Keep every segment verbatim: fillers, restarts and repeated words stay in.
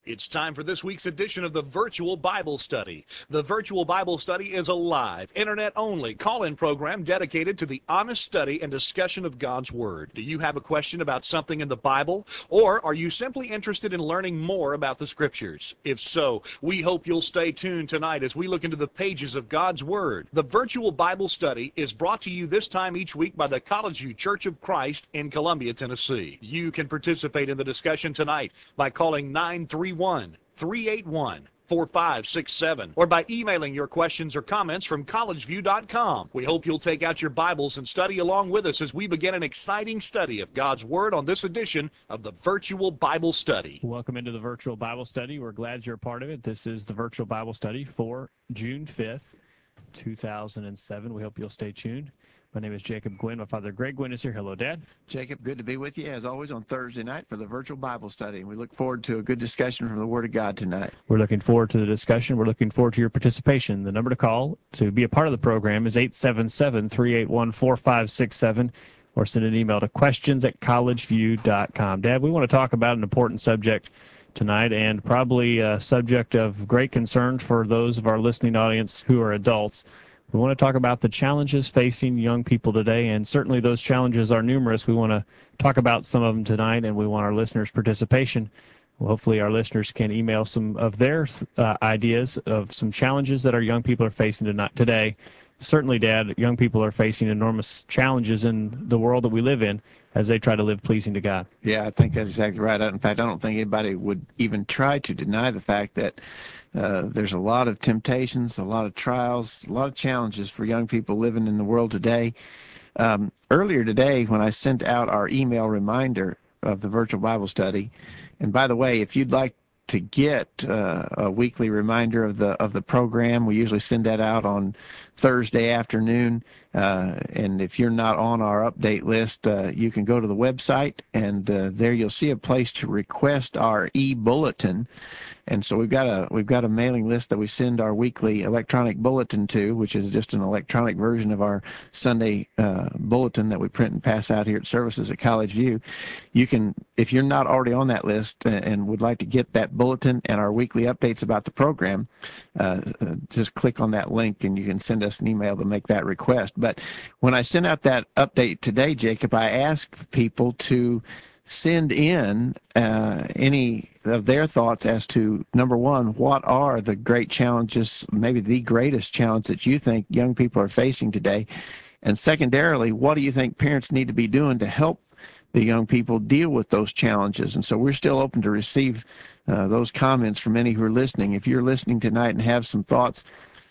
It's time for this week's edition of the Virtual Bible Study. The Virtual Bible Study is a live, internet-only call-in program dedicated to the honest study and discussion of God's Word. Do you have a question about something in the Bible, or are you simply interested in learning more about the Scriptures? If so, we hope you'll stay tuned tonight as we look into the pages of God's Word. The Virtual Bible Study is brought to you this time each week by the College View Church of Christ in Columbia, Tennessee. You can participate in the discussion tonight by calling nine three one, three eight one, four five six seven or by emailing your questions or comments from college view dot com. We hope you'll take out your Bibles and study along with us as we begin an exciting study of God's Word on this edition of the Virtual Bible Study. Welcome into the Virtual Bible Study. We're glad you're a part of it. This is the Virtual Bible Study for June fifth, two thousand seven. We hope you'll stay tuned. My name is Jacob Gwynn. My father, Greg Gwynn, is here. Hello, Dad. Jacob, good to be with you, as always, on Thursday night for the Virtual Bible Study. We look forward to a good discussion from the Word of God tonight. We're looking forward to the discussion. We're looking forward to your participation. The number to call to be a part of the program is eight seven seven, three eight one, four five six seven, or send an email to questions at college view dot com. Dad, we want to talk about an important subject tonight, and probably a subject of great concern for those of our listening audience who are adults. We want to talk about the challenges facing young people today, and certainly those challenges are numerous. We want to talk about some of them tonight, and we want our listeners' participation. Well, hopefully our listeners can email some of their uh, ideas of some challenges that our young people are facing tonight, today. Certainly, Dad, young people are facing enormous challenges in the world that we live in as they try to live pleasing to God. Yeah, I think that's exactly right. In fact, I don't think anybody would even try to deny the fact that uh, there's a lot of temptations, a lot of trials, a lot of challenges for young people living in the world today. Um, earlier today, when I sent out our email reminder of the Virtual Bible Study, and by the way, if you'd like to get uh, a weekly reminder of the of the program, we usually send that out on Thursday afternoon. Uh, and if you're not on our update list, uh, you can go to the website, and uh, there you'll see a place to request our e-bulletin. And so we've got a we've got a mailing list that we send our weekly electronic bulletin to, which is just an electronic version of our Sunday uh, bulletin that we print and pass out here at services at College View. You can, if you're not already on that list and would like to get that bulletin and our weekly updates about the program, uh, uh, just click on that link and you can send us an email to make that request. But when I sent out that update today, Jacob, I asked people to send in uh, any of their thoughts as to, number one, what are the great challenges, maybe the greatest challenge that you think young people are facing today? And secondarily, what do you think parents need to be doing to help the young people deal with those challenges? And so we're still open to receive uh, those comments from any who are listening. If you're listening tonight and have some thoughts,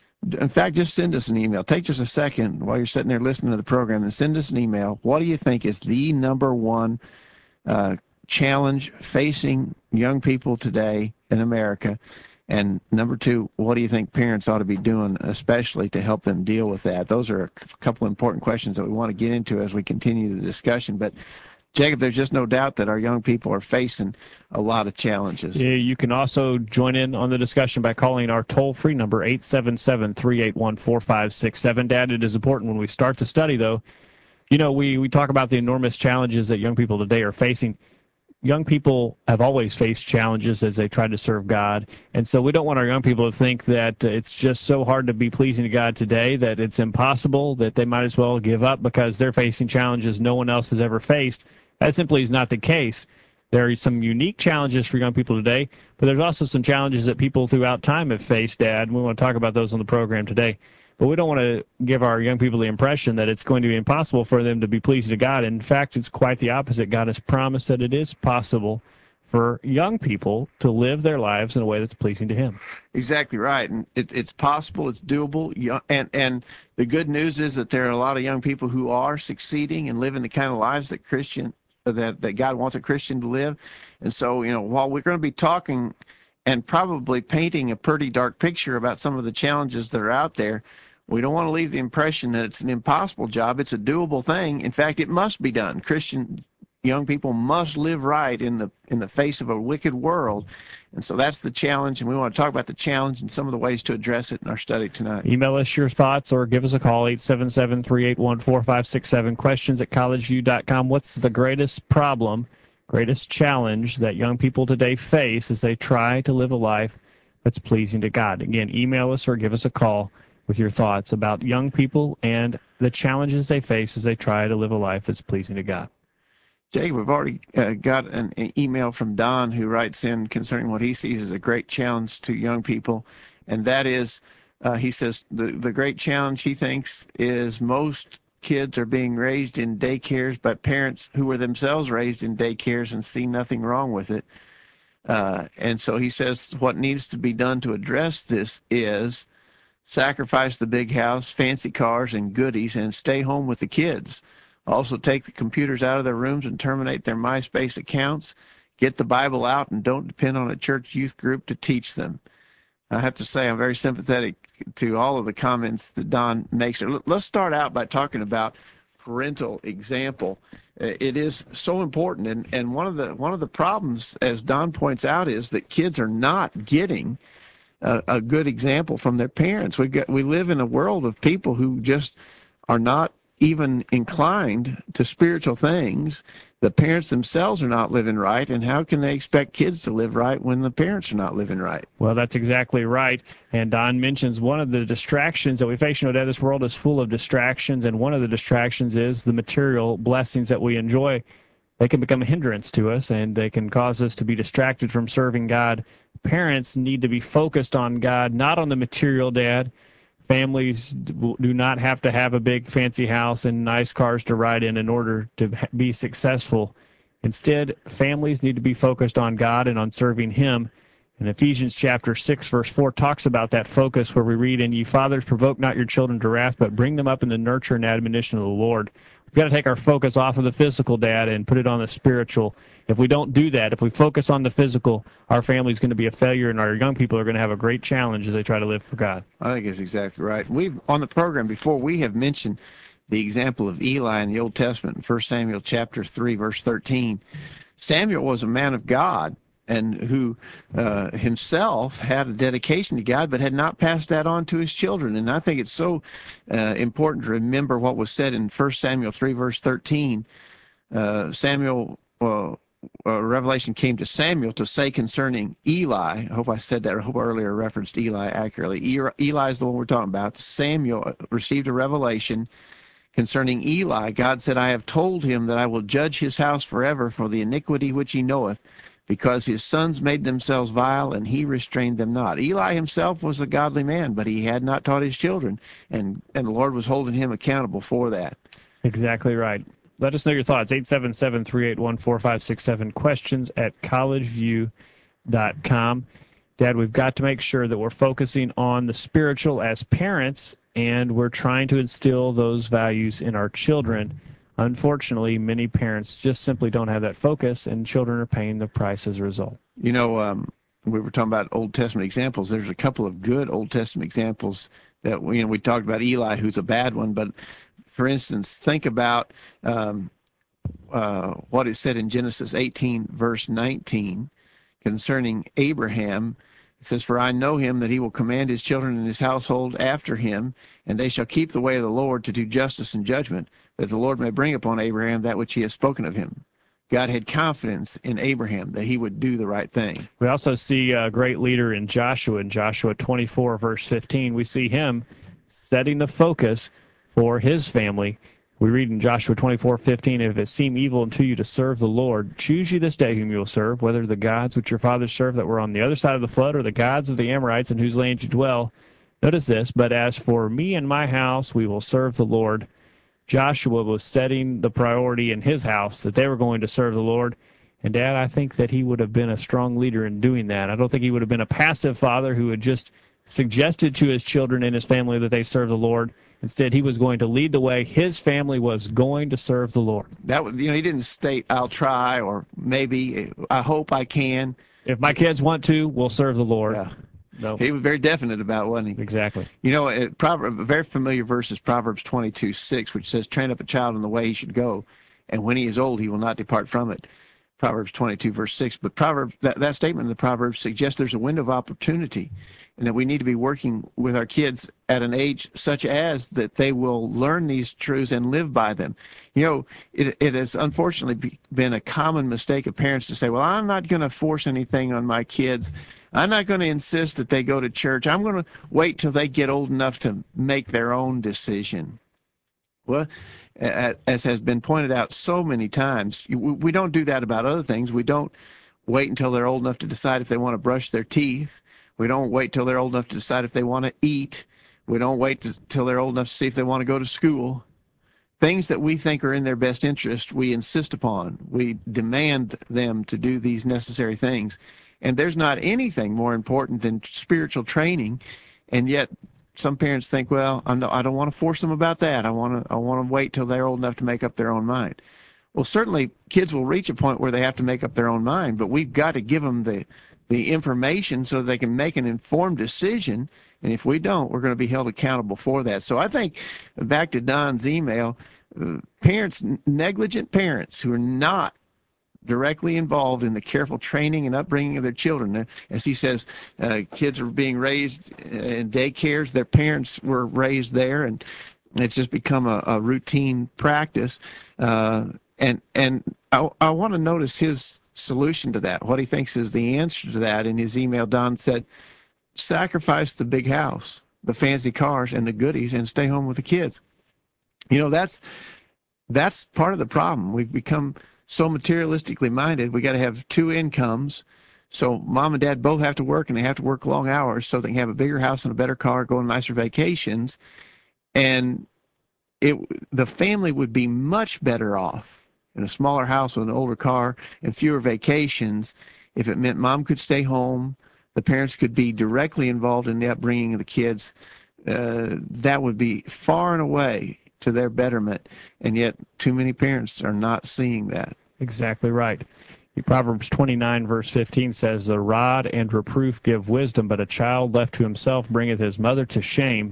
in fact, just send us an email. Take just a second while you're sitting there listening to the program and send us an email. What do you think is the number one Uh, challenge facing young people today in America? And number two, what do you think parents ought to be doing, especially to help them deal with that? Those are a couple important questions that we want to get into as we continue the discussion. But Jacob, there's just no doubt that our young people are facing a lot of challenges. Yeah, you can also join in on the discussion by calling our toll-free number, eight seven seven, three eight one, four five six seven. Dad, it is important when we start the study, though, you know, we, we talk about the enormous challenges that young people today are facing. Young people have always faced challenges as they try to serve God, and so we don't want our young people to think that it's just so hard to be pleasing to God today that it's impossible, that they might as well give up because they're facing challenges no one else has ever faced. That simply is not the case. There are some unique challenges for young people today, but there's also some challenges that people throughout time have faced, Dad, and we want to talk about those on the program today. But we don't want to give our young people the impression that it's going to be impossible for them to be pleasing to God. In fact, it's quite the opposite. God has promised that it is possible for young people to live their lives in a way that's pleasing to Him. Exactly right. And it, it's possible, it's doable. And, and the good news is that there are a lot of young people who are succeeding and living the kind of lives that Christian that, that God wants a Christian to live. And so, you know, while we're going to be talking and probably painting a pretty dark picture about some of the challenges that are out there, we don't want to leave the impression that it's an impossible job. It's a doable thing. In fact, it must be done. Christian young people must live right in the in the face of a wicked world. And so that's the challenge, and we want to talk about the challenge and some of the ways to address it in our study tonight. Email us your thoughts or give us a call, eight seven seven, three eight one, four five six seven, questions at college view dot com. What's the greatest problem greatest challenge that young people today face as they try to live a life that's pleasing to God? Again, email us or give us a call with your thoughts about young people and the challenges they face as they try to live a life that's pleasing to God. Jay, we've already uh, got an, an email from Don who writes in concerning what he sees as a great challenge to young people, and that is, uh, he says, the, the great challenge he thinks is most kids are being raised in daycares by parents who were themselves raised in daycares and see nothing wrong with it. Uh, and so he says what needs to be done to address this is sacrifice the big house, fancy cars, and goodies, and stay home with the kids. Also take the computers out of their rooms and terminate their MySpace accounts. Get the Bible out and don't depend on a church youth group to teach them. I have to say I'm very sympathetic to all of the comments that Don makes. Let's start out by talking about parental example. It is so important, and, and one of the one of the problems, as Don points out, is that kids are not getting a, a good example from their parents. We got we live in a world of people who just are not even inclined to spiritual things. The parents themselves are not living right, and how can they expect kids to live right when the parents are not living right? Well, that's exactly right. And Don mentions one of the distractions that we face. You know, this world is full of distractions, and one of the distractions is the material blessings that we enjoy. They can become a hindrance to us, and they can cause us to be distracted from serving God. Parents need to be focused on God, not on the material, Dad. Families do not have to have a big fancy house and nice cars to ride in in order to be successful. Instead, families need to be focused on God and on serving Him. And Ephesians chapter six, verse four talks about that focus, where we read, "And ye fathers, provoke not your children to wrath, but bring them up in the nurture and admonition of the Lord." We've got to take our focus off of the physical, Dad, and put it on the spiritual. If we don't do that, if we focus on the physical, our family's going to be a failure, and our young people are going to have a great challenge as they try to live for God. I think that's exactly right. We've on the program before, we have mentioned the example of Eli in the Old Testament in First Samuel chapter three, verse thirteen. Samuel was a man of God, and who uh, himself had a dedication to God, but had not passed that on to his children. And I think it's so uh, important to remember what was said in First Samuel three, verse thirteen. Uh, Samuel, uh, uh, revelation came to Samuel to say concerning Eli. I hope I said that. I hope I earlier referenced Eli accurately. Eli is the one we're talking about. Samuel received a revelation concerning Eli. God said, "I have told him that I will judge his house forever for the iniquity which he knoweth, because his sons made themselves vile, and he restrained them not." Eli himself was a godly man, but he had not taught his children, and, and the Lord was holding him accountable for that. Exactly right. Let us know your thoughts. eight seven seven, three eight one, four five six seven, questions at college view dot com. Dad, we've got to make sure that we're focusing on the spiritual as parents, and we're trying to instill those values in our children. Unfortunately, many parents just simply don't have that focus, and children are paying the price as a result. You know, um, we were talking about Old Testament examples. There's a couple of good Old Testament examples that, you know, we talked about Eli, who's a bad one, but for instance, think about um, uh, what is said in Genesis eighteen, verse nineteen, concerning Abraham. It says, "For I know him that he will command his children and his household after him, and they shall keep the way of the Lord to do justice and judgment, that the Lord may bring upon Abraham that which he has spoken of him." God had confidence in Abraham that he would do the right thing. We also see a great leader in Joshua. In Joshua twenty-four, verse fifteen, we see him setting the focus for his family. We read in Joshua twenty-four, fifteen, "If it seem evil unto you to serve the Lord, choose ye this day whom you will serve, whether the gods which your fathers served that were on the other side of the flood, or the gods of the Amorites in whose land you dwell." Notice this, "But as for me and my house, we will serve the Lord." Joshua was setting the priority in his house that they were going to serve the Lord. And, Dad, I think that he would have been a strong leader in doing that. I don't think he would have been a passive father who had just suggested to his children and his family that they serve the Lord. Instead, he was going to lead the way. His family was going to serve the Lord. That was, you know, he didn't state, "I'll try," or "maybe," "I hope I can." If my kids want to, we'll serve the Lord. Yeah. No. He was very definite about it, wasn't he? Exactly. You know, a, proverb, a very familiar verse is Proverbs twenty-two, six, which says, "Train up a child in the way he should go, and when he is old, he will not depart from it." Proverbs twenty-two, verse six. But Proverbs, that, that statement in the Proverbs suggests there's a window of opportunity. and that we need to be working with our kids at an age such as that they will learn these truths and live by them. You know, it, it has unfortunately be, been a common mistake of parents to say, well, I'm not going to force anything on my kids. I'm not going to insist that they go to church. I'm going to wait till they get old enough to make their own decision. Well, as has been pointed out so many times, we don't do that about other things. We don't wait until they're old enough to decide if they want to brush their teeth. We don't wait till they're old enough to decide if they want to eat. We don't wait till they're old enough to see if they want to go to school. Things that we think are in their best interest, we insist upon. We demand them to do these necessary things. And there's not anything more important than spiritual training, and yet some parents think, well, I'm no, I don't want to force them about that. I want to I want to wait till they're old enough to make up their own mind. Well, certainly kids will reach a point where they have to make up their own mind, but we've got to give them the the information so they can make an informed decision, and if we don't, we're going to be held accountable for that. So I think, back to Don's email, uh, parents, negligent parents who are not directly involved in the careful training and upbringing of their children. As he says, uh, kids are being raised in daycares, their parents were raised there, and it's just become a, a routine practice. Uh, and and I, I want to notice his solution to that, what he thinks is the answer to that. In his email, Don said, sacrifice the big house, the fancy cars, and the goodies, and stay home with the kids. You know, that's that's part of the problem. We've become so materialistically minded. We got to have two incomes, so mom and dad both have to work, and they have to work long hours so they can have a bigger house and a better car, go on nicer vacations, and it the family would be much better off in a smaller house with an older car and fewer vacations if it meant mom could stay home, the parents could be directly involved in the upbringing of the kids. Uh, that would be far and away to their betterment, and yet too many parents are not seeing that. Exactly right. Proverbs twenty-nine, verse fifteen says, the rod and reproof give wisdom, but a child left to himself bringeth his mother to shame.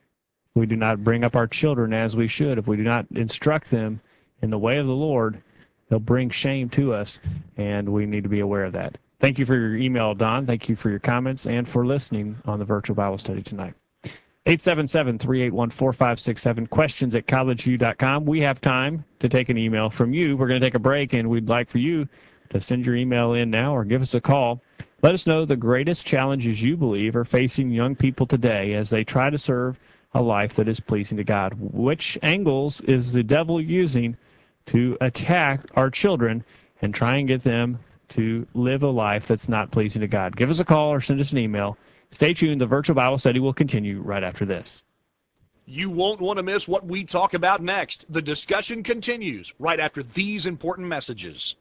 We do not bring up our children as we should. If we do not instruct them in the way of the Lord, they'll bring shame to us, and we need to be aware of that. Thank you for your email, Don. Thank you for your comments and for listening on the Virtual Bible Study tonight. eight seven seven, three eight one, four five six seven, questions at college view dot com. We have time to take an email from you. We're going to take a break, and we'd like for you to send your email in now or give us a call. Let us know the greatest challenges you believe are facing young people today as they try to serve a life that is pleasing to God. Which angles is the devil using to attack our children and try and get them to live a life that's not pleasing to God? Give us a call or send us an email. Stay tuned. The Virtual Bible Study will continue right after this. You won't want to miss what we talk about next. The discussion continues right after these important messages.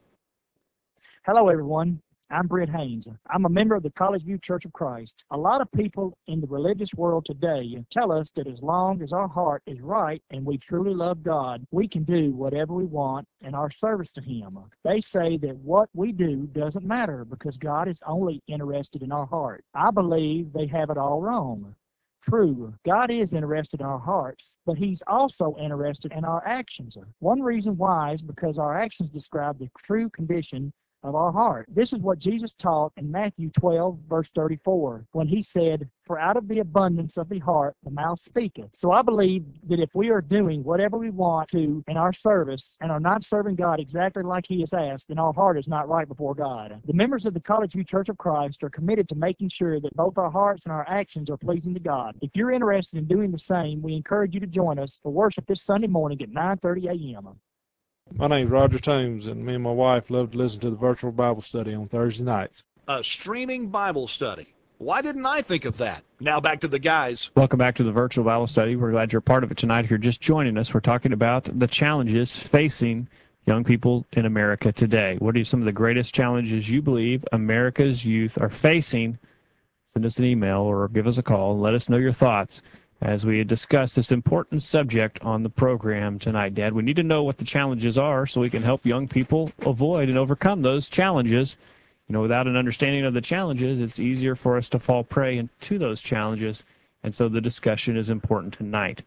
Hello, everyone. I'm Brent Haynes. I'm a member of the College View Church of Christ. A lot of people in the religious world today tell us that as long as our heart is right and we truly love God, we can do whatever we want in our service to Him. They say that what we do doesn't matter because God is only interested in our heart. I believe they have it all wrong. True, God is interested in our hearts, but He's also interested in our actions. One reason why is because our actions describe the true condition of our heart. This is what Jesus taught in Matthew twelve, verse thirty-four, when He said, for out of the abundance of the heart, the mouth speaketh. So I believe that if we are doing whatever we want to in our service and are not serving God exactly like He has asked, then our heart is not right before God. The members of the College View Church of Christ are committed to making sure that both our hearts and our actions are pleasing to God. If you're interested in doing the same, we encourage you to join us for worship this Sunday morning at nine thirty a.m. My name's Roger Toombs, and me and my wife love to listen to the Virtual Bible Study on Thursday nights. A streaming Bible study. Why didn't I think of that? Now back to the guys. Welcome back to the Virtual Bible Study. We're glad you're part of it tonight. If you're just joining us, we're talking about the challenges facing young people in America today. What are some of the greatest challenges you believe America's youth are facing? Send us an email or give us a call and let us know your thoughts as we discuss this important subject on the program tonight. Dad, we need to know what the challenges are so we can help young people avoid and overcome those challenges. You know, without an understanding of the challenges, it's easier for us to fall prey into those challenges, and so the discussion is important tonight.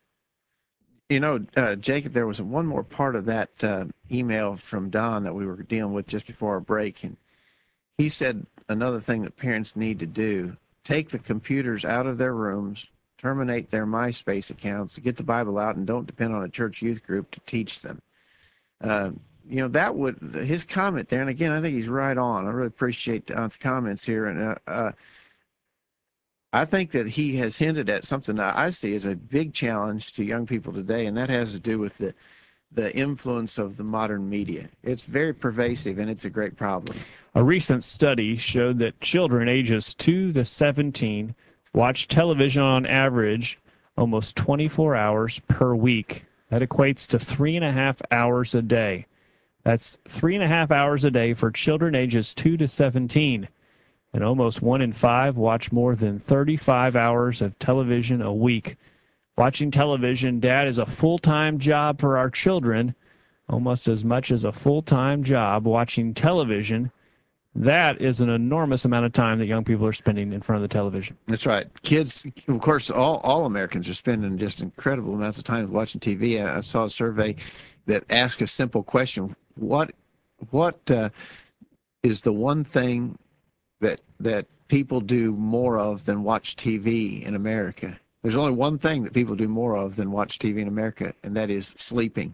You know, uh, Jacob, there was one more part of that uh, email from Don that we were dealing with just before our break, and he said another thing that parents need to do take the computers out of their rooms, terminate their MySpace accounts, get the Bible out, and don't depend on a church youth group to teach them. Uh, you know, that would, his comment there, and again, I think he's right on. I really appreciate Don's comments here. And uh, uh, I think that he has hinted at something that I see as a big challenge to young people today, and that has to do with the the influence of the modern media. It's very pervasive, and it's a great problem. A recent study showed that children ages two to seventeen watch television on average almost twenty-four hours per week. That equates to three and a half hours a day. That's three and a half hours a day for children ages two to seventeen. And almost one in five watch more than thirty-five hours of television a week. Watching television, Dad, is a full-time job for our children, almost as much as a full-time job watching television. That is an enormous amount of time that young people are spending in front of the television. That's right. Kids, of course, all, all Americans are spending just incredible amounts of time watching T V. I, I saw a survey that asked a simple question. What what uh, is the one thing that that people do more of than watch T V in America? There's only one thing that people do more of than watch T V in America, and that is sleeping.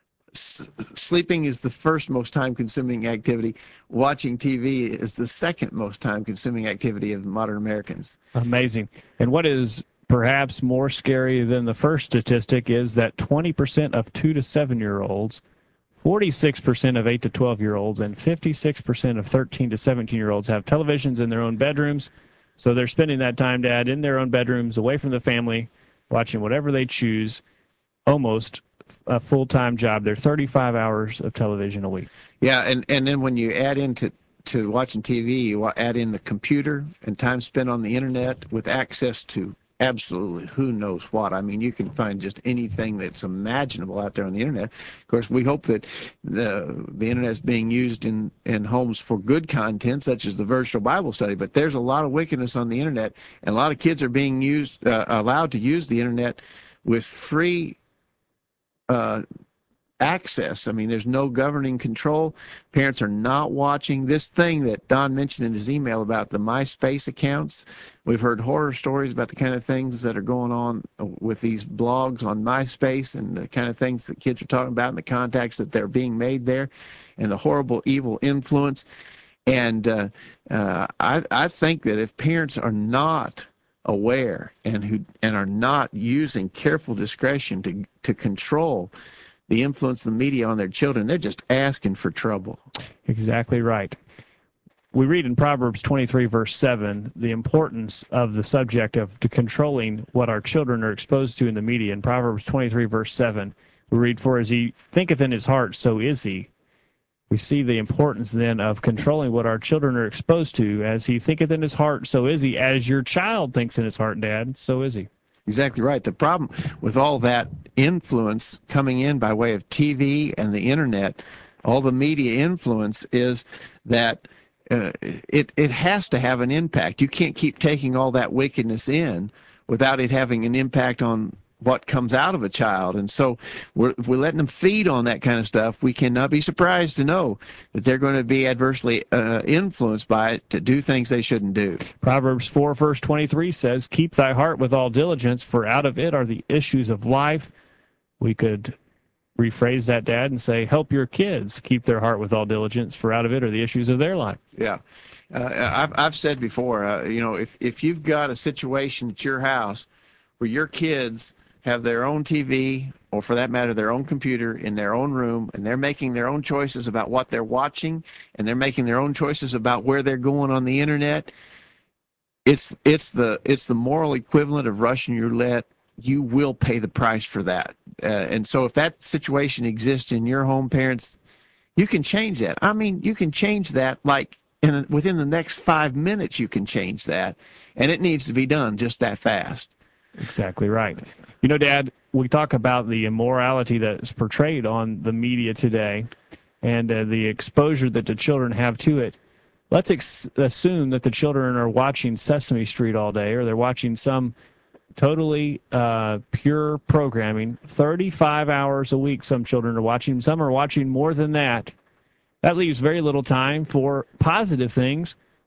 S- sleeping is the first most time-consuming activity. Watching T V is the second most time-consuming activity of modern Americans. Amazing. And what is perhaps more scary than the first statistic is that twenty percent of two to seven-year-olds, forty-six percent of eight to twelve-year-olds, and fifty-six percent of thirteen to seventeen-year-olds have televisions in their own bedrooms. So they're spending that time, Dad, in their own bedrooms, away from the family, watching whatever they choose, almost a full-time job. They're thirty-five hours of television a week. Yeah, and, and then when you add into to watching T V, you add in the computer and time spent on the internet with access to absolutely who knows what. I mean, you can find just anything that's imaginable out there on the internet. Of course, we hope that the, the internet is being used in, in homes for good content, such as the virtual Bible study, but there's a lot of wickedness on the internet, and a lot of kids are being used, uh, allowed to use the internet with free uh, access. I mean, there's no governing control. Parents are not watching. This thing that Don mentioned in his email about the MySpace accounts, we've heard horror stories about the kind of things that are going on with these blogs on MySpace and the kind of things that kids are talking about and the contacts that they're being made there and the horrible, evil influence. And uh, uh, I, I think that if parents are not aware and who and are not using careful discretion to to control the influence of the media on their children, they're just asking for trouble. Exactly right. We read in Proverbs twenty-three, verse seven, the importance of the subject of to controlling what our children are exposed to in the media. In Proverbs twenty-three, verse seven, we read, "For as he thinketh in his heart, so is he." We see the importance then of controlling what our children are exposed to. As he thinketh in his heart, so is he. As your child thinks in his heart, Dad, so is he. Exactly right. The problem with all that influence coming in by way of T V and the internet, all the media influence, is that uh, it, it has to have an impact. You can't keep taking all that wickedness in without it having an impact on what comes out of a child. And so we're, if we're letting them feed on that kind of stuff, we cannot be surprised to know that they're going to be adversely uh, influenced by it to do things they shouldn't do. Proverbs four, verse twenty-three says, "Keep thy heart with all diligence, for out of it are the issues of life." We could rephrase that, Dad, and say, help your kids keep their heart with all diligence, for out of it are the issues of their life. Yeah. Uh, I've, I've said before, uh, you know, if, if you've got a situation at your house where your kids have their own T V, or for that matter, their own computer in their own room, and they're making their own choices about what they're watching, and they're making their own choices about where they're going on the internet, it's it's the it's the moral equivalent of Russian roulette. You will pay the price for that. Uh, and so if that situation exists in your home, parents, you can change that. I mean, you can change that like in, within the next five minutes you can change that, and it needs to be done just that fast. Exactly right. You know, Dad, we talk about the immorality that's portrayed on the media today and uh, the exposure that the children have to it. Let's ex- assume that the children are watching Sesame Street all day, or they're watching some totally uh, pure programming, thirty-five hours a week some children are watching. Some are watching more than that. That leaves very little time for positive things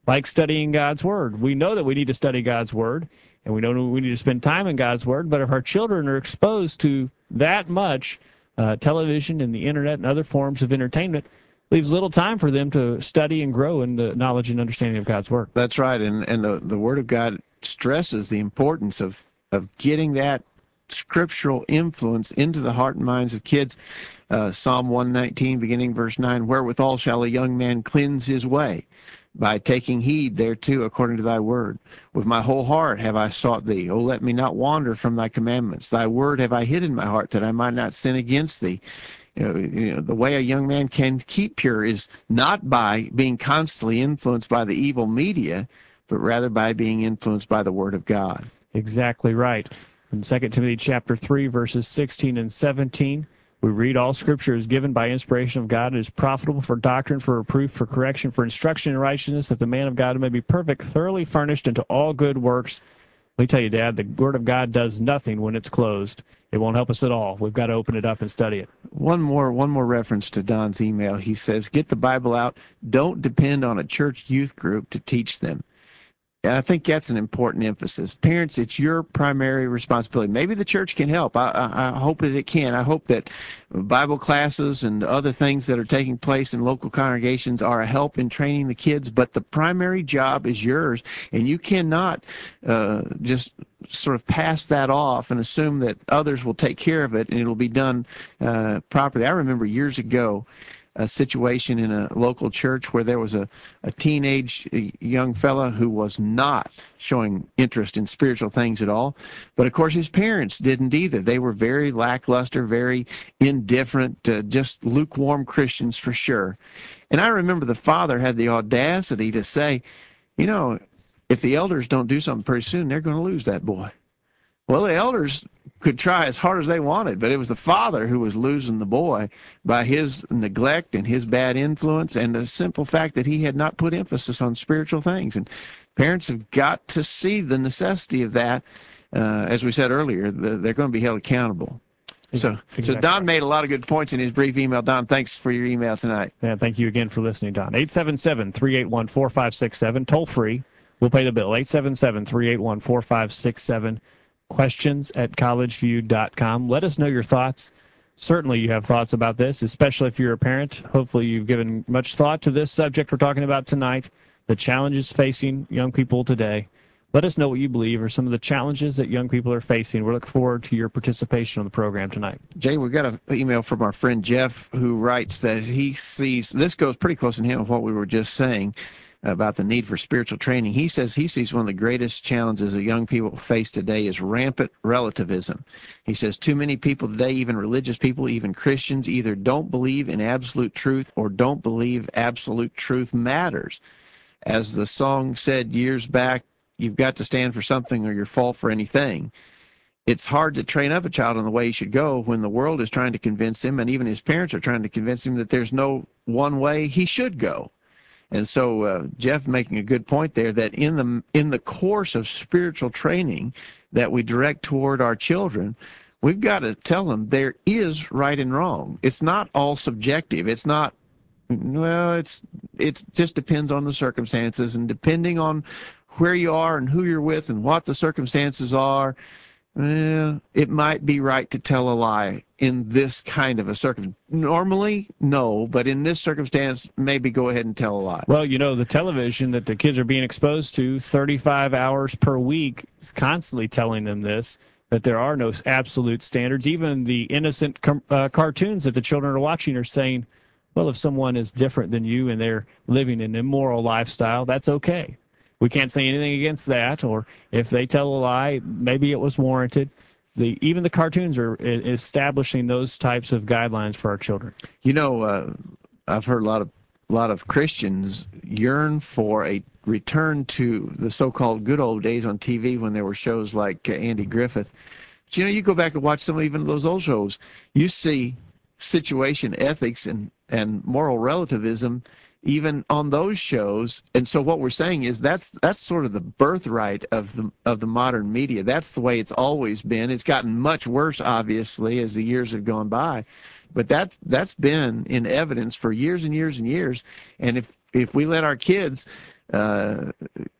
like studying God's Word. We know that we need to study God's Word, and we know we need to spend time in God's Word, but if our children are exposed to that much uh, television and the Internet and other forms of entertainment, leaves little time for them to study and grow in the knowledge and understanding of God's Word. That's right, and, and the, the Word of God stresses the importance of, of getting that scriptural influence into the heart and minds of kids. Uh, Psalm one nineteen, beginning verse nine, wherewithal shall a young man cleanse his way? By taking heed thereto according to thy word. With my whole heart have I sought thee. O let me not wander from thy commandments. Thy word have I hid in my heart, that I might not sin against thee. You know, you know, the way a young man can keep pure is not by being constantly influenced by the evil media, but rather by being influenced by the word of God. Exactly right. In Second Timothy chapter three, verses sixteen and seventeen, we read, all Scripture is given by inspiration of God. It is profitable for doctrine, for reproof, for correction, for instruction in righteousness, that the man of God may be perfect, thoroughly furnished into all good works. Let me tell you, Dad, the Word of God does nothing when it's closed. It won't help us at all. We've got to open it up and study it. One more, one more reference to Don's email. He says, get the Bible out. Don't depend on a church youth group to teach them. And I think that's an important emphasis. Parents, it's your primary responsibility. Maybe the church can help. I, I, I hope that it can. I hope that Bible classes and other things that are taking place in local congregations are a help in training the kids, but the primary job is yours, and you cannot uh, just sort of pass that off and assume that others will take care of it and it'll be done uh, properly. I remember years ago, a situation in a local church where there was a, a teenage young fella who was not showing interest in spiritual things at all. But, of course, his parents didn't either. They were very lackluster, very indifferent, uh, just lukewarm Christians for sure. And I remember the father had the audacity to say, you know, if the elders don't do something pretty soon, they're going to lose that boy. Well, the elders could try as hard as they wanted, but it was the father who was losing the boy by his neglect and his bad influence and the simple fact that he had not put emphasis on spiritual things. And parents have got to see the necessity of that. Uh, as we said earlier, the, they're going to be held accountable. So, exactly. So Don made a lot of good points in his brief email. Don, thanks for your email tonight. Yeah, thank you again for listening, Don. eight seven seven, three eight one, four five six seven, toll free. We'll pay the bill. eight seven seven, three eight one, four five six seven. Questions at collegeview dot com. Let us know your thoughts. Certainly you have thoughts about this, especially if you're a parent. Hopefully you've given much thought to this subject we're talking about tonight, the challenges facing young people today. Let us know what you believe are some of the challenges that young people are facing. We look forward to your participation on the program tonight. Jay, we got an email from our friend Jeff who writes that he sees, this goes pretty close in hand with what we were just saying about the need for spiritual training. He says he sees one of the greatest challenges that young people face today is rampant relativism. He says too many people today, even religious people, even Christians, either don't believe in absolute truth or don't believe absolute truth matters. As the song said years back, you've got to stand for something or you'll fall for anything. It's hard to train up a child on the way he should go when the world is trying to convince him, and even his parents are trying to convince him that there's no one way he should go. And so uh, Jeff making a good point there that in the in the course of spiritual training that we direct toward our children, we've got to tell them there is right and wrong. It's not all subjective. It's not, well, it's it just depends on the circumstances, and depending on where you are and who you're with and what the circumstances are, eh, it might be right to tell a lie in this kind of a circumstance. Normally, no, but in this circumstance, maybe go ahead and tell a lie. Well, you know, the television that the kids are being exposed to thirty-five hours per week is constantly telling them this, that there are no absolute standards. Even the innocent com- uh, cartoons that the children are watching are saying, well, if someone is different than you and they're living an immoral lifestyle, that's okay. We can't say anything against that, or if they tell a lie, maybe it was warranted. The, even the cartoons are establishing those types of guidelines for our children. You know, uh, I've heard a lot of a lot of Christians yearn for a return to the so-called good old days on T V when there were shows like uh, Andy Griffith. But, you know, you go back and watch some of even those old shows, you see situation ethics and, and moral relativism even on those shows. And so what we're saying is that's that's sort of the birthright of the of the modern media. That's the way it's always been. It's gotten much worse, obviously, as the years have gone by. But that that's been in evidence for years and years and years. And if if we let our kids uh,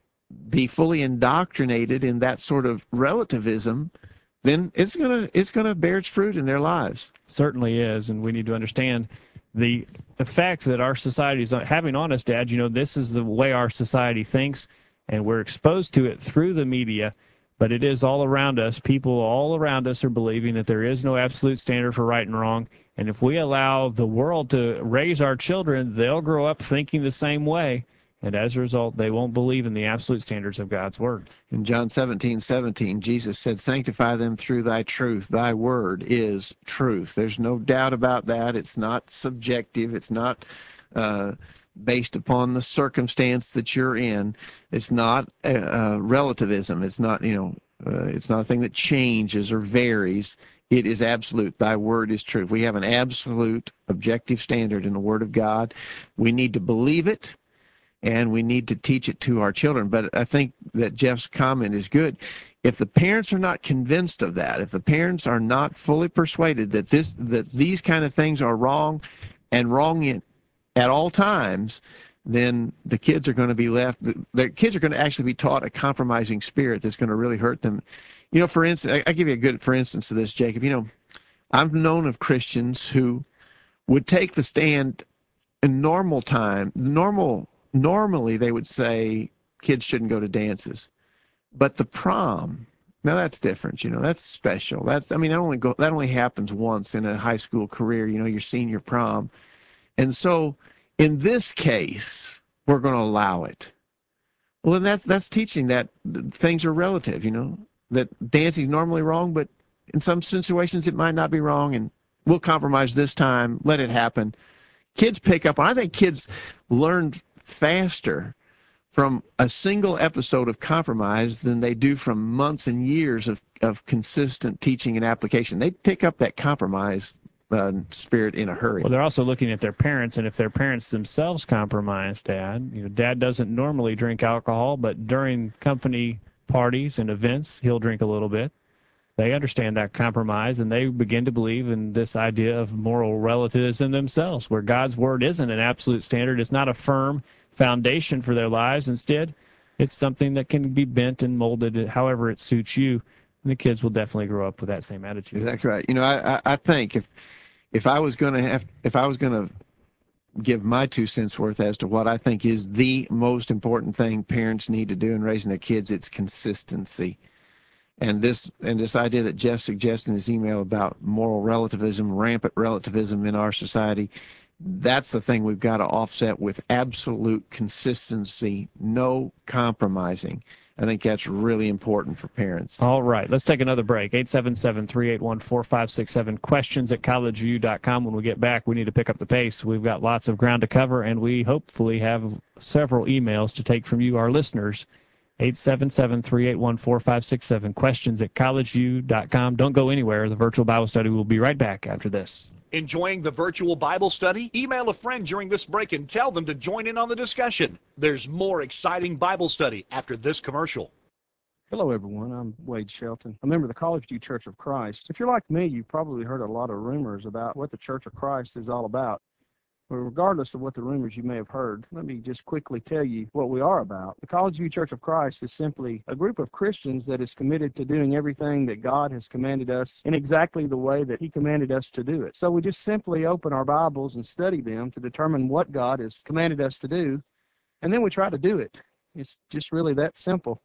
be fully indoctrinated in that sort of relativism, then it's gonna it's gonna bear its fruit in their lives. Certainly is, and we need to understand the effect that our society is having on us, Dad. You know, this is the way our society thinks, and we're exposed to it through the media, but it is all around us. People all around us are believing that there is no absolute standard for right and wrong, and if we allow the world to raise our children, they'll grow up thinking the same way, and as a result, they won't believe in the absolute standards of God's Word. In John seventeen seventeen, Jesus said, "Sanctify them through thy truth. Thy word is truth." There's no doubt about that. It's not subjective. It's not uh, based upon the circumstance that you're in. It's not uh, uh, relativism. It's not, you know, uh, it's not a thing that changes or varies. It is absolute. Thy word is truth. We have an absolute objective standard in the Word of God. We need to believe it, and we need to teach it to our children. But I think that Jeff's comment is good. If the parents are not convinced of that, if the parents are not fully persuaded that this that these kind of things are wrong and wrong in, at all times, then the kids are going to be left, the, the kids are going to actually be taught a compromising spirit that's going to really hurt them. You know, for instance, I, I give you a good for instance of this, Jacob. You know, I've known of Christians who would take the stand in normal time, normal Normally, they would say kids shouldn't go to dances, but the prom, now that's different. You know, that's special. That's, I mean, that only go that only happens once in a high school career. You know, your senior prom, and so in this case, we're going to allow it. Well, then that's that's teaching that things are relative. You know, that dancing is normally wrong, but in some situations it might not be wrong, and we'll compromise this time. Let it happen. Kids pick up. I think kids learn faster from a single episode of compromise than they do from months and years of, of consistent teaching and application. They pick up that compromise uh, spirit in a hurry. Well, they're also looking at their parents, and if their parents themselves compromise, Dad, you know, Dad doesn't normally drink alcohol, but during company parties and events, he'll drink a little bit. They understand that compromise, and they begin to believe in this idea of moral relativism themselves, where God's Word isn't an absolute standard. It's not a firm foundation for their lives. Instead, it's something that can be bent and molded however it suits you, and the kids will definitely grow up with that same attitude. Exactly right. You know, I, I, I think if if I was going to have, if I was going to give my two cents worth as to what I think is the most important thing parents need to do in raising their kids, it's consistency. And this and this idea that Jeff suggested in his email about moral relativism, rampant relativism in our society, that's the thing we've got to offset with absolute consistency, no compromising. I think that's really important for parents. All right, let's take another break. eight seven seven, three eight one, four five six seven, questions at college view dot com. When we get back, we need to pick up the pace. We've got lots of ground to cover, and we hopefully have several emails to take from you, our listeners. eight seven seven, three eight one, four five six seven, questions at college view dot com. Don't go anywhere. The virtual Bible study will be right back after this. Enjoying the virtual Bible study? Email a friend during this break and tell them to join in on the discussion. There's more exciting Bible study after this commercial. Hello, everyone. I'm Wade Shelton, a member of the College View Church of Christ. If you're like me, you've probably heard a lot of rumors about what the Church of Christ is all about. But regardless of what the rumors you may have heard, let me just quickly tell you what we are about. The College View Church of Christ is simply a group of Christians that is committed to doing everything that God has commanded us in exactly the way that He commanded us to do it. So we just simply open our Bibles and study them to determine what God has commanded us to do, and then we try to do it. It's just really that simple.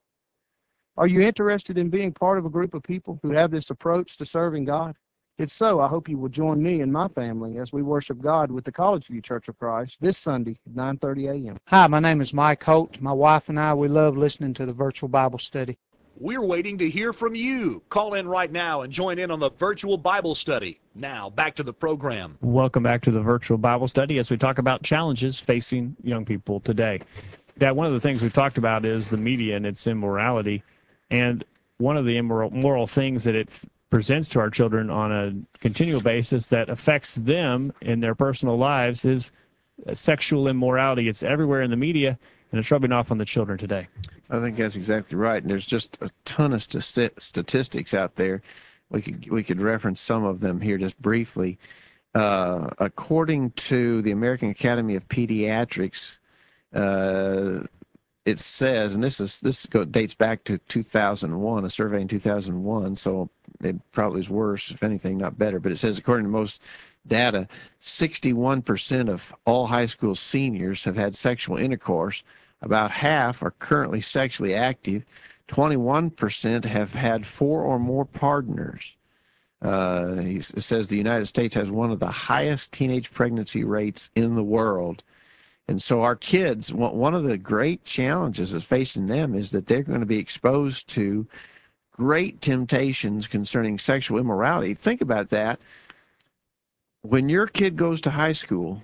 Are you interested in being part of a group of people who have this approach to serving God? If so, I hope you will join me and my family as we worship God with the College View Church of Christ this Sunday at nine thirty a m Hi, my name is Mike Holt. My wife and I, we love listening to the virtual Bible study. We're waiting to hear from you. Call in right now and join in on the virtual Bible study. Now, back to the program. Welcome back to the virtual Bible study as we talk about challenges facing young people today. Dad, one of the things we've talked about is the media and its immorality. And one of the immoral moral things that it presents to our children on a continual basis that affects them in their personal lives is sexual immorality. It's everywhere in the media, and it's rubbing off on the children today. I think that's exactly right. And there's just a ton of st- statistics out there. We could we could reference some of them here just briefly. Uh, according to the American Academy of Pediatrics, uh, it says, and this is this go, dates back to two thousand one, a survey in two thousand one, so it probably is worse, if anything, not better. But it says, according to most data, sixty-one percent of all high school seniors have had sexual intercourse. About half are currently sexually active. twenty-one percent have had four or more partners. Uh, he it says the United States has one of the highest teenage pregnancy rates in the world. And so our kids, one of the great challenges that's facing them is that they're going to be exposed to great temptations concerning sexual immorality. Think about that. When your kid goes to high school,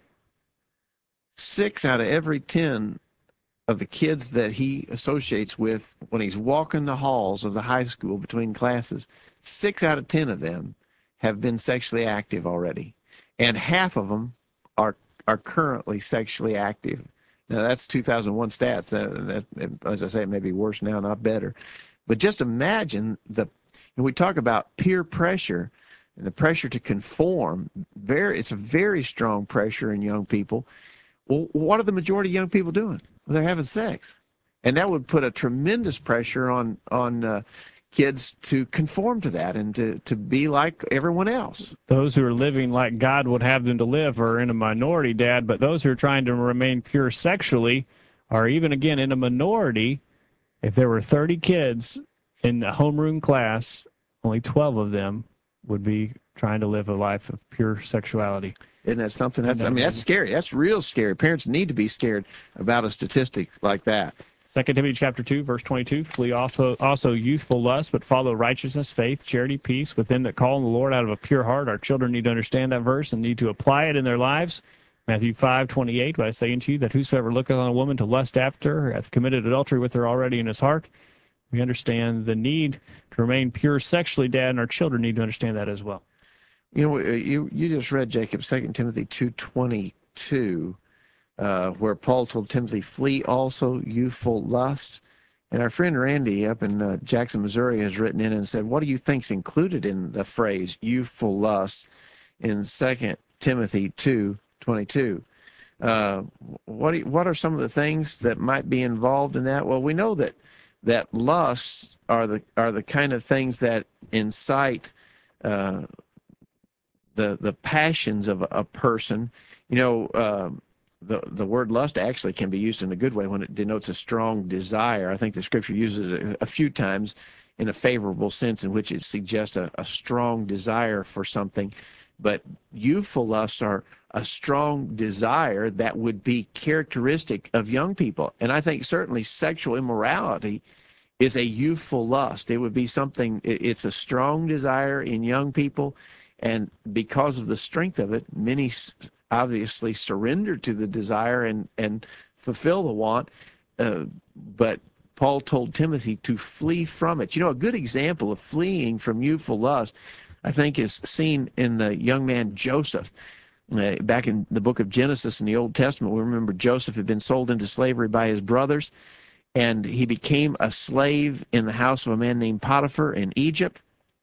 six out of every ten of the kids that he associates with when he's walking the halls of the high school between classes, six out of ten of them have been sexually active already. And half of them are are currently sexually active. Now, that's two thousand one stats. That, that, as I say, it may be worse now, not better. But just imagine the, and we talk about peer pressure and the pressure to conform. Very, it's a very strong pressure in young people. Well, what are the majority of young people doing? Well, they're having sex. And that would put a tremendous pressure on, on uh, kids to conform to that and to, to be like everyone else. Those who are living like God would have them to live are in a minority, Dad, but those who are trying to remain pure sexually are even, again, in a minority. If there were thirty kids in the homeroom class, only twelve of them would be trying to live a life of pure sexuality. Isn't that something? That's, I mean, that's scary. That's real scary. Parents need to be scared about a statistic like that. Second Timothy chapter two, verse twenty-two, flee also, also youthful lust, but follow righteousness, faith, charity, peace with them that call on the Lord out of a pure heart. Our children need to understand that verse and need to apply it in their lives. Matthew five twenty-eight, but I say unto you that whosoever looketh on a woman to lust after her hath committed adultery with her already in his heart. We understand the need to remain pure sexually, Dad, and our children need to understand that as well. You know, you you just read, Jacob, Second Timothy two twenty-two, uh, where Paul told Timothy, flee also youthful lust. And our friend Randy up in uh, Jackson, Missouri has written in and said, what do you think's included in the phrase youthful lust in Second Timothy two twenty-two? Uh, what, do you, what are some of the things that might be involved in that? Well, we know that that lusts are the, are the kind of things that incite uh, the the passions of a, a person. You know, uh, the the word lust actually can be used in a good way when it denotes a strong desire. I think the scripture uses it a, a few times in a favorable sense in which it suggests a, a strong desire for something. But youthful lusts are a strong desire that would be characteristic of young people. And I think certainly sexual immorality is a youthful lust. It would be something, it, it's a strong desire in young people. And because of the strength of it, many obviously surrender to the desire and, and fulfill the want. Uh, but Paul told Timothy to flee from it. You know, a good example of fleeing from youthful lust, I think, is seen in the young man Joseph. Uh, back in the book of Genesis in the Old Testament, we remember Joseph had been sold into slavery by his brothers, and he became a slave in the house of a man named Potiphar in Egypt.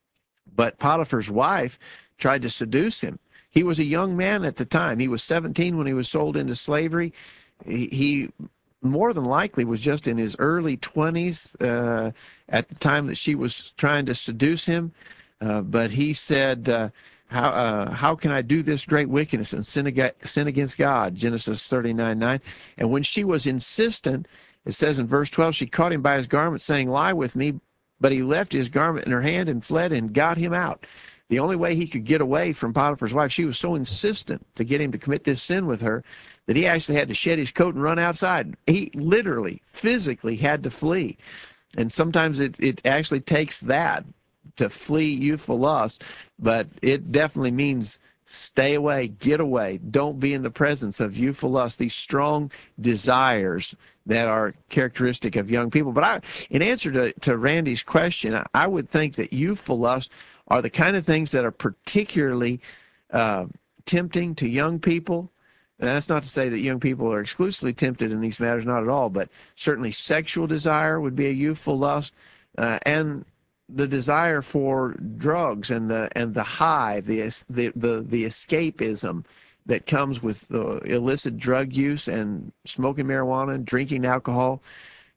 But Potiphar's wife tried to seduce him. He was a young man at the time. He was seventeen when he was sold into slavery. He, he more than likely was just in his early twenties uh, at the time that she was trying to seduce him. Uh, but he said, uh, how uh, how can I do this great wickedness and sin, ag- sin against God? Genesis thirty-nine nine. And when she was insistent, it says in verse twelve, she caught him by his garment, saying, lie with me. But he left his garment in her hand and fled and got him out. The only way he could get away from Potiphar's wife, she was so insistent to get him to commit this sin with her that he actually had to shed his coat and run outside. He literally, physically had to flee. And sometimes it, it actually takes that to flee youthful lust, but it definitely means stay away, get away, don't be in the presence of youthful lust, these strong desires that are characteristic of young people. But I, in answer to, to Randy's question, I would think that youthful lust are the kind of things that are particularly uh, tempting to young people. And that's not to say that young people are exclusively tempted in these matters, not at all, but certainly sexual desire would be a youthful lust, uh, and the desire for drugs and the and the high, the the the, the escapism that comes with the illicit drug use and smoking marijuana and drinking alcohol.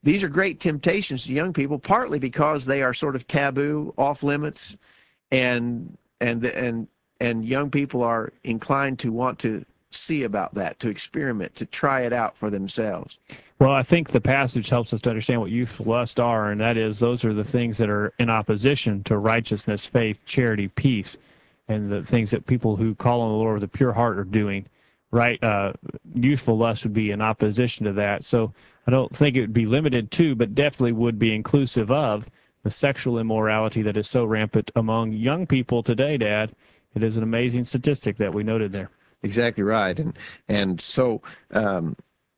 these are great temptations to young people, partly because they are sort of taboo, off limits, and and and and young people are inclined to want to see about that, to experiment, to try it out for themselves. Well, I think the passage helps us to understand what youthful lust are, and that is those are the things that are in opposition to righteousness, faith, charity, peace, and the things that people who call on the Lord with a pure heart are doing. Right? Uh, youthful lust would be in opposition to that. So I don't think it would be limited to, but definitely would be inclusive of the sexual immorality that is so rampant among young people today, Dad. It is an amazing statistic that we noted there. Exactly right. And and so um,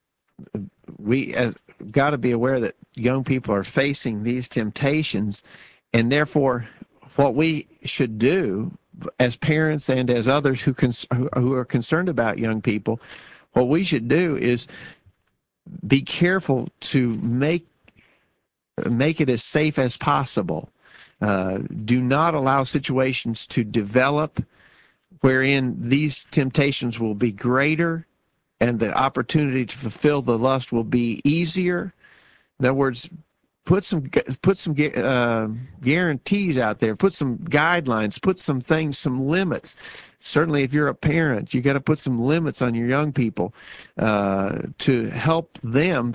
we have got to be aware that young people are facing these temptations, and therefore what we should do as parents and as others who, cons- who are concerned about young people, what we should do is be careful to make make it as safe as possible. Uh, do not allow situations to develop wherein these temptations will be greater and the opportunity to fulfill the lust will be easier. In other words, put some put some uh, guarantees out there, put some guidelines, put some things, some limits. Certainly, if you're a parent, you got to put some limits on your young people uh, to help them.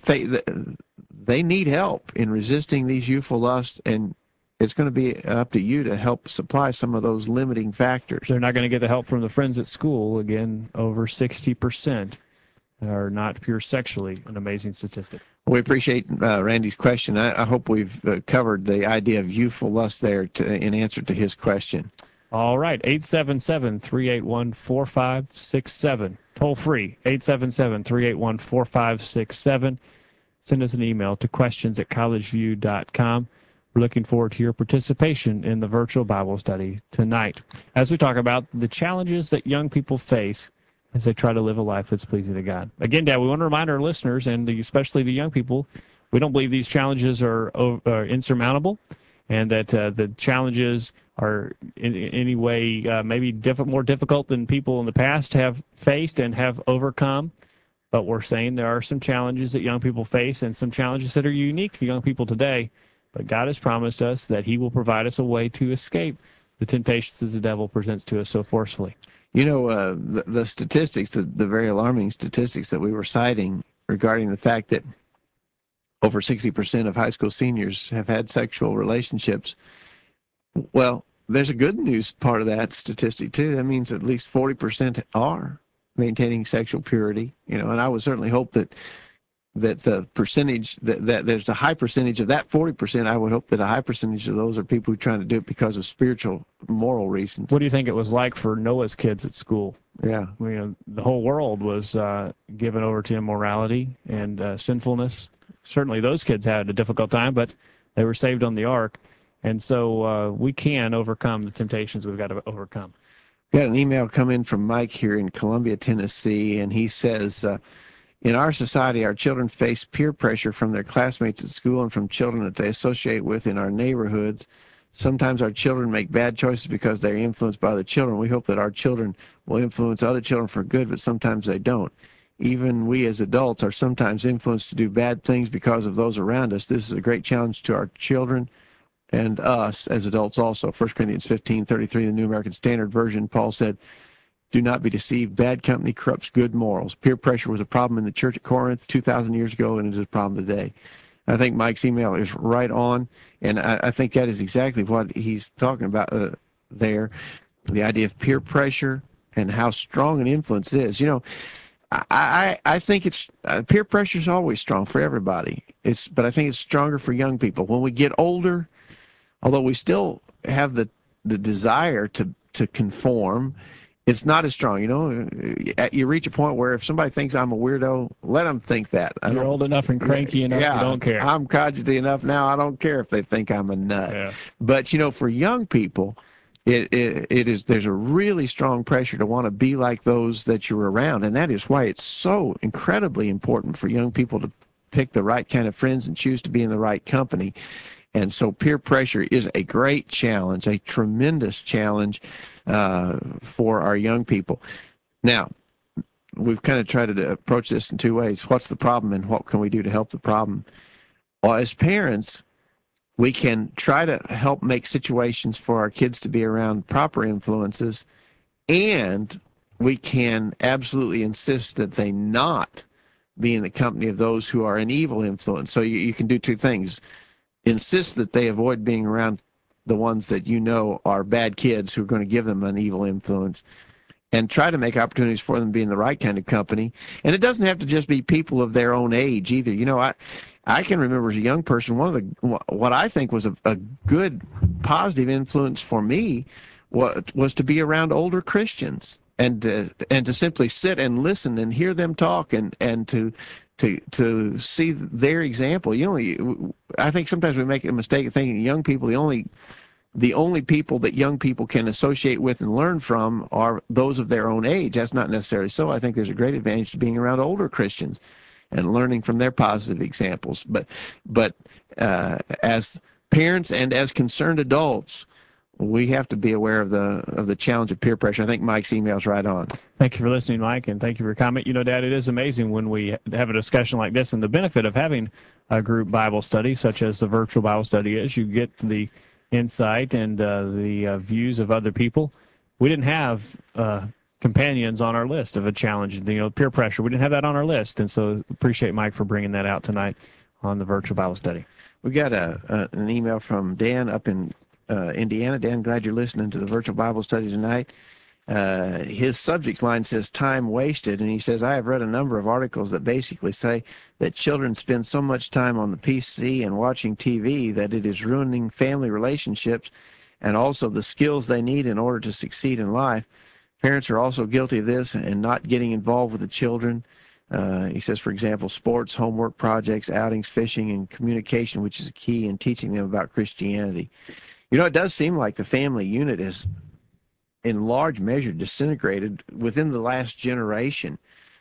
They need help in resisting these youthful lusts, and it's going to be up to you to help supply some of those limiting factors. They're not going to get the help from the friends at school. Again, over sixty percent are not pure sexually, an amazing statistic. We appreciate uh, Randy's question. I, I hope we've uh, covered the idea of youthful lust there to, in answer to his question. All right, eight seven seven, three eight one, four five six seven. Toll free, eight seven seven, three eight one, four five six seven. Send us an email to questions at collegeview dot com. We're looking forward to your participation in the virtual Bible study tonight as we talk about the challenges that young people face as they try to live a life that's pleasing to God. Again, Dad, we want to remind our listeners, and the, especially the young people, we don't believe these challenges are, are insurmountable, and that uh, the challenges are in, in any way uh, maybe diff- more difficult than people in the past have faced and have overcome. But we're saying there are some challenges that young people face and some challenges that are unique to young people today. But God has promised us that he will provide us a way to escape the temptations that the devil presents to us so forcefully. You know, uh, the, the statistics, the, the very alarming statistics that we were citing regarding the fact that over sixty percent of high school seniors have had sexual relationships. Well, there's a good news part of that statistic, too. That means at least forty percent are maintaining sexual purity, you know, and I would certainly hope that that the percentage, that, that there's a high percentage of that forty percent, I would hope that a high percentage of those are people who are trying to do it because of spiritual, moral reasons. What do you think it was like for Noah's kids at school? Yeah. You know, the whole world was uh, given over to immorality and uh, sinfulness. Certainly those kids had a difficult time, but they were saved on the ark. And so uh, we can overcome the temptations we've got to overcome. We got an email come in from Mike here in Columbia, Tennessee, and he says, uh, in our society, our children face peer pressure from their classmates at school and from children that they associate with in our neighborhoods. Sometimes our children make bad choices because they're influenced by other children. We hope that our children will influence other children for good, but sometimes they don't. Even we as adults are sometimes influenced to do bad things because of those around us. This is a great challenge to our children and us as adults also. First Corinthians fifteen thirty-three, the New American Standard Version, Paul said, do not be deceived. Bad company corrupts good morals. Peer pressure was a problem in the church at Corinth two thousand years ago, and it is a problem today. I think Mike's email is right on, and I, I think that is exactly what he's talking about uh, there, the idea of peer pressure and how strong an influence is. You know, I, I, I think it's uh, peer pressure is always strong for everybody. It's, but I think it's stronger for young people. When we get older, although we still have the, the desire to, to conform, it's not as strong. You know, you reach a point where if somebody thinks I'm a weirdo, let them think that. I You're old enough and cranky enough, yeah, you don't care. I'm cogity enough now, I don't care if they think I'm a nut. Yeah. But, you know, for young people, it, it, it is, there's a really strong pressure to want to be like those that you're around. And that is why it's so incredibly important for young people to pick the right kind of friends and choose to be in the right company. And so peer pressure is a great challenge, a tremendous challenge uh, for our young people. Now, we've kind of tried to approach this in two ways. What's the problem and what can we do to help the problem? Well, as parents, we can try to help make situations for our kids to be around proper influences, and we can absolutely insist that they not be in the company of those who are an evil influence. So you, you can do two things. Insist that they avoid being around the ones that you know are bad kids who are going to give them an evil influence, and try to make opportunities for them to be in the right kind of company. And it doesn't have to just be people of their own age either. You know, I I can remember as a young person, one of the what I think was a, a good positive influence for me was, was to be around older Christians, and to, and to simply sit and listen and hear them talk, and and to to to see their example. You know, I think sometimes we make a mistake of thinking young people, the only the only people that young people can associate with and learn from are those of their own age. That's not necessarily so. I think there's a great advantage to being around older Christians and learning from their positive examples. But but uh, as parents and as concerned adults, we have to be aware of the of the challenge of peer pressure. I think Mike's email is right on. Thank you for listening, Mike, and thank you for your comment. You know, Dad, it is amazing when we have a discussion like this, and the benefit of having a group Bible study, such as the virtual Bible study is, you get the insight and uh, the uh, views of other people. We didn't have uh, companions on our list of a challenge, you know, peer pressure. We didn't have that on our list, and so appreciate Mike for bringing that out tonight on the virtual Bible study. We got a, a an email from Dan up in uh, Indiana. Dan, glad you're listening to the virtual Bible study tonight. Uh, his subject line says time wasted, and he says, I have read a number of articles that basically say that children spend so much time on the P C and watching T V that it is ruining family relationships and also the skills they need in order to succeed in life. Parents are also guilty of this and not getting involved with the children. Uh, he says, for example, sports, homework projects, outings, fishing, and communication, which is a key in teaching them about Christianity. You know, it does seem like the family unit is in large measure disintegrated within the last generation,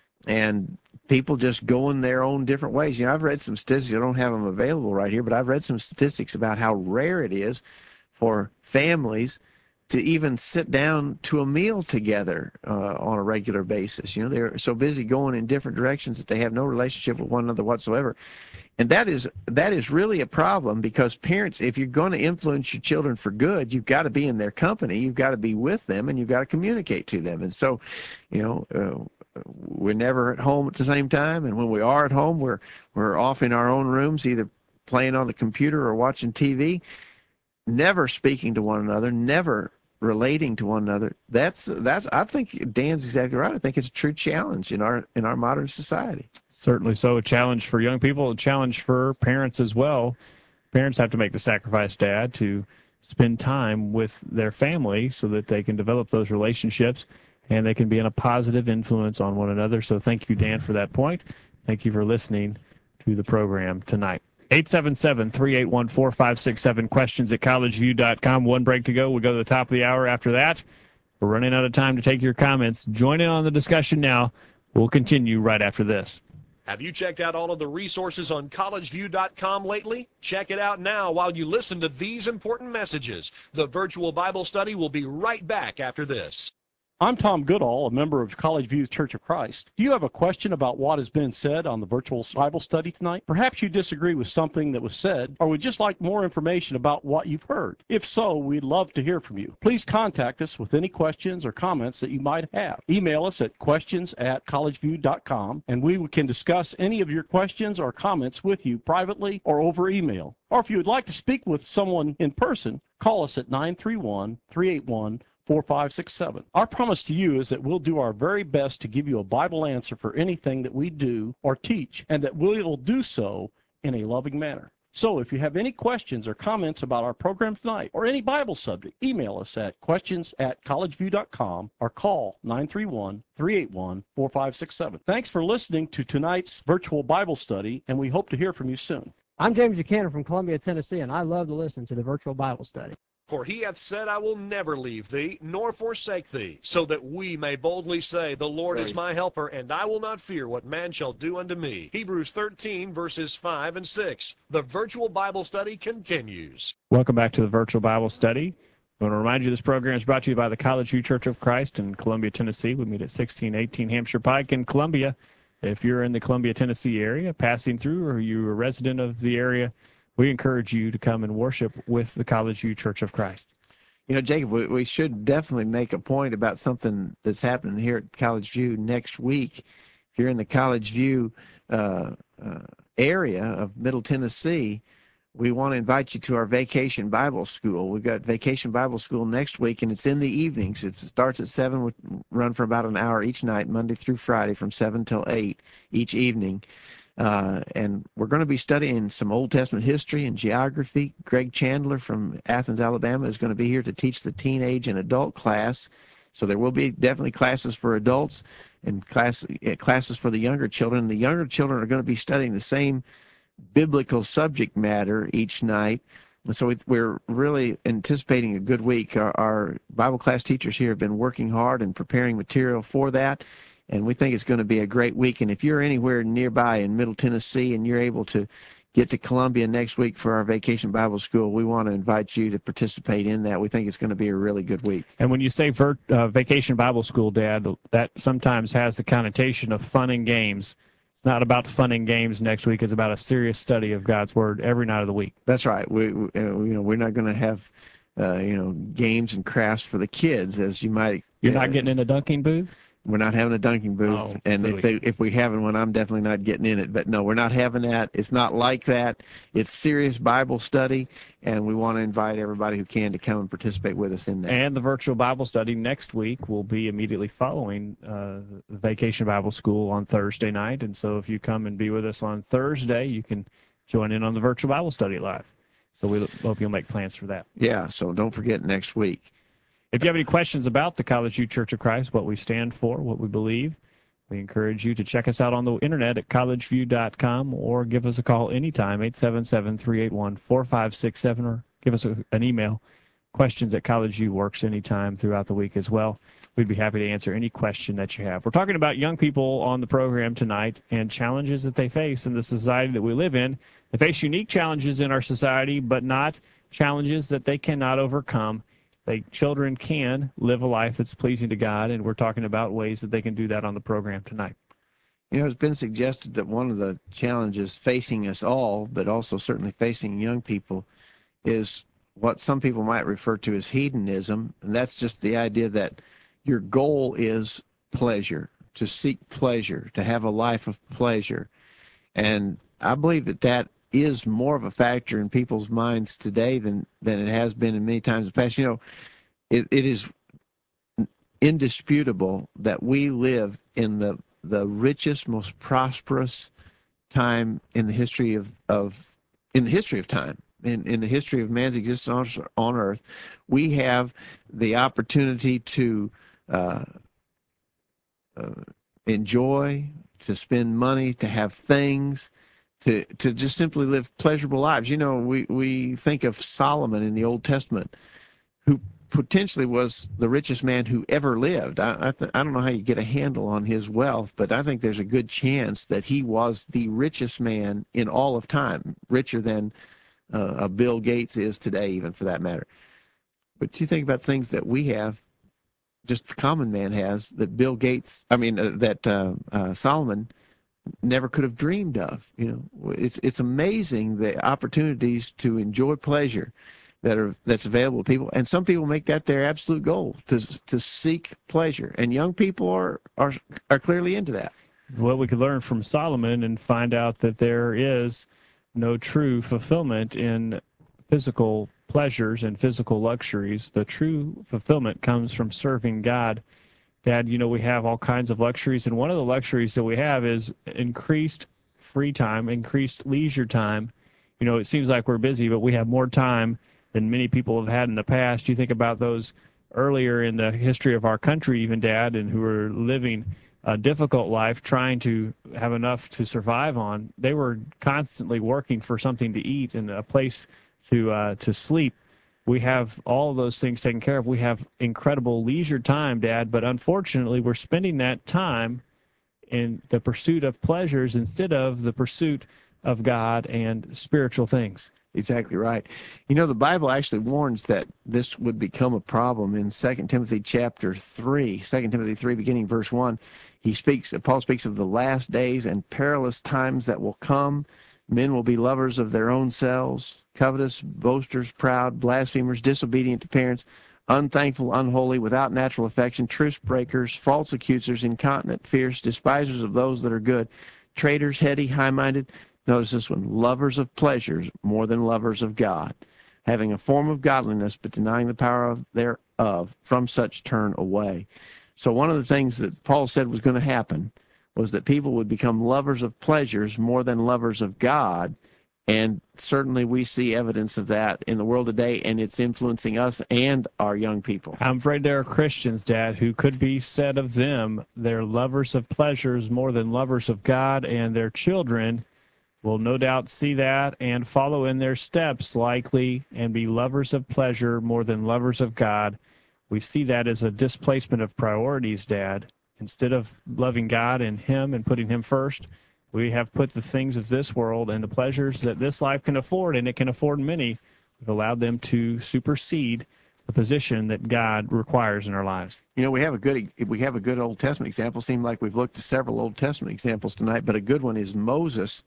and people just going their own different ways. You know, I've read some statistics, I don't have them available right here, but I've read some statistics about how rare it is for families to even sit down to a meal together uh, on a regular basis. You know, they're so busy going in different directions that they have no relationship with one another whatsoever. And that is that is really a problem, because parents, if you're going to influence your children for good, you've got to be in their company, you've got to be with them, and you've got to communicate to them. And so, you know, uh, we're never at home at the same time, and when we are at home, we're we're off in our own rooms, either playing on the computer or watching T V, never speaking to one another, never relating to one another. That's that's. I think Dan's exactly right. I think it's a true challenge in our in our modern society. Certainly so. A challenge for young people, a challenge for parents as well. Parents have to make the sacrifice, Dad, to spend time with their family so that they can develop those relationships and they can be in a positive influence on one another. So thank you, Dan, for that point. Thank you for listening to the program tonight. eight seven seven, three eight one, four five six seven, questions at college view dot com. One break to go. We'll go to the top of the hour after that. We're running out of time to take your comments. Join in on the discussion now. We'll continue right after this. Have you checked out all of the resources on college view dot com lately? Check it out now while you listen to these important messages. The virtual Bible study will be right back after this. I'm Tom Goodall, a member of College View Church of Christ. Do you have a question about what has been said on the virtual Bible study tonight? Perhaps you disagree with something that was said, or would just like more information about what you've heard. If so, we'd love to hear from you. Please contact us with any questions or comments that you might have. Email us at questions at college view dot com, and we can discuss any of your questions or comments with you privately or over email. Or if you would like to speak with someone in person, call us at nine three one, three eight one, four five six seven. Our promise to you is that we'll do our very best to give you a Bible answer for anything that we do or teach, and that we will do so in a loving manner. So if you have any questions or comments about our program tonight or any Bible subject, email us at questions at college view dot com or call nine three one, three eight one, four five six seven. Thanks for listening to tonight's virtual Bible study, and we hope to hear from you soon. I'm James Buchanan from Columbia, Tennessee, and I love to listen to the virtual Bible study. For he hath said, I will never leave thee, nor forsake thee, so that we may boldly say, the Lord is my helper, and I will not fear what man shall do unto me. Hebrews thirteen, verses five and six. The virtual Bible study continues. Welcome back to the virtual Bible study. I want to remind you this program is brought to you by the College View Church of Christ in Columbia, Tennessee. We meet at sixteen eighteen Hampshire Pike in Columbia. If you're in the Columbia, Tennessee area, passing through, or you're a resident of the area, we encourage you to come and worship with the College View Church of Christ. You know, Jacob, we, we should definitely make a point about something that's happening here at College View next week. If you're in the College View uh, uh, area of Middle Tennessee, we want to invite you to our Vacation Bible School. We've got Vacation Bible School next week, and it's in the evenings. It starts at seven, we run for about an hour each night, Monday through Friday, from seven till eight each evening. Uh, and we're going to be studying some Old Testament history and geography. Greg Chandler from Athens, Alabama is going to be here to teach the teenage and adult class. So there will be definitely classes for adults and class, classes for the younger children. The younger children are going to be studying the same biblical subject matter each night. And so we're really anticipating a good week. Our, our Bible class teachers here have been working hard and preparing material for that, and we think it's going to be a great week. And if you're anywhere nearby in Middle Tennessee and you're able to get to Columbia next week for our Vacation Bible School, we want to invite you to participate in that. We think it's going to be a really good week. And when you say ver- uh, Vacation Bible School, Dad, that sometimes has the connotation of fun and games. It's not about fun and games next week. It's about a serious study of God's Word every night of the week. That's right. We, we uh, you know, we're not going to have, uh, you know, games and crafts for the kids, as you might. You're uh, not getting in a dunking booth? We're not having a dunking booth, Oh, and really? if they, if we have one, I'm definitely not getting in it. But no, we're not having that. It's not like that. It's serious Bible study, and we want to invite everybody who can to come and participate with us in that. And the virtual Bible study next week will be immediately following uh, the Vacation Bible School on Thursday night. And so if you come and be with us on Thursday, you can join in on the virtual Bible study live. So we hope you'll make plans for that. Yeah, so don't forget next week. If you have any questions about the College View Church of Christ, what we stand for, what we believe, we encourage you to check us out on the internet at college view dot com or give us a call anytime, eight seven seven, three eight one, four five six seven, or give us a, an email. Questions at College View works anytime throughout the week as well. We'd be happy to answer any question that you have. We're talking about young people on the program tonight and challenges that they face in the society that we live in. They face unique challenges in our society, but not challenges that they cannot overcome. They, children can live a life that's pleasing to God, and we're talking about ways that they can do that on the program tonight. You know, it's been suggested that one of the challenges facing us all, but also certainly facing young people, is what some people might refer to as hedonism, and that's just the idea that your goal is pleasure, to seek pleasure, to have a life of pleasure. And I believe that that is more of a factor in people's minds today than, than it has been in many times in the past. You know, it, it is indisputable that we live in the, the richest, most prosperous time in the history of, of in the history of time, in, in the history of man's existence on, on earth. We have the opportunity to uh, uh, enjoy, to spend money, to have things, to to just simply live pleasurable lives. You know, we, we think of Solomon in the Old Testament, who potentially was the richest man who ever lived. I I, th- I don't know how you get a handle on his wealth, but I think there's a good chance that he was the richest man in all of time, richer than uh, a Bill Gates is today, even for that matter. But you think about things that we have, just the common man has, that Bill Gates, I mean, uh, that uh, uh, Solomon never could have dreamed of. You know, it's it's amazing the opportunities to enjoy pleasure that are that's available to people, and some people make that their absolute goal, to to seek pleasure, and young people are are are clearly into that. Well, we could learn from Solomon and find out that there is no true fulfillment in physical pleasures and physical luxuries. The true fulfillment comes from serving God. Dad, you know, we have all kinds of luxuries, and one of the luxuries that we have is increased free time, increased leisure time. You know, it seems like we're busy, but we have more time than many people have had in the past. You think about those earlier in the history of our country, even, Dad, and who were living a difficult life, trying to have enough to survive on. They were constantly working for something to eat and a place to uh, to sleep. We have all of those things taken care of. We have incredible leisure time, Dad, but unfortunately we're spending that time in the pursuit of pleasures instead of the pursuit of God and spiritual things. Exactly right. You know, the Bible actually warns that this would become a problem in Second Timothy chapter three. Second Timothy three, beginning verse one. He speaks, Paul speaks of the last days and perilous times that will come. Men will be lovers of their own selves, covetous, boasters, proud, blasphemers, disobedient to parents, unthankful, unholy, without natural affection, truce breakers, false accusers, incontinent, fierce, despisers of those that are good, traitors, heady, high-minded. Notice this one, lovers of pleasures more than lovers of God, having a form of godliness but denying the power of thereof. From such turn away. So one of the things that Paul said was going to happen was that people would become lovers of pleasures more than lovers of God, and certainly we see evidence of that in the world today, and it's influencing us and our young people. I'm afraid there are Christians, Dad, who could be said of them, they're lovers of pleasures more than lovers of God, and their children will no doubt see that and follow in their steps likely and be lovers of pleasure more than lovers of God. We see that as a displacement of priorities, Dad. Instead of loving God and Him and putting Him first, we have put the things of this world and the pleasures that this life can afford, and it can afford many. We've allowed them to supersede the position that God requires in our lives. You know, we have a good we have a good Old Testament example. Seems like we've looked at several Old Testament examples tonight, but a good one is Moses,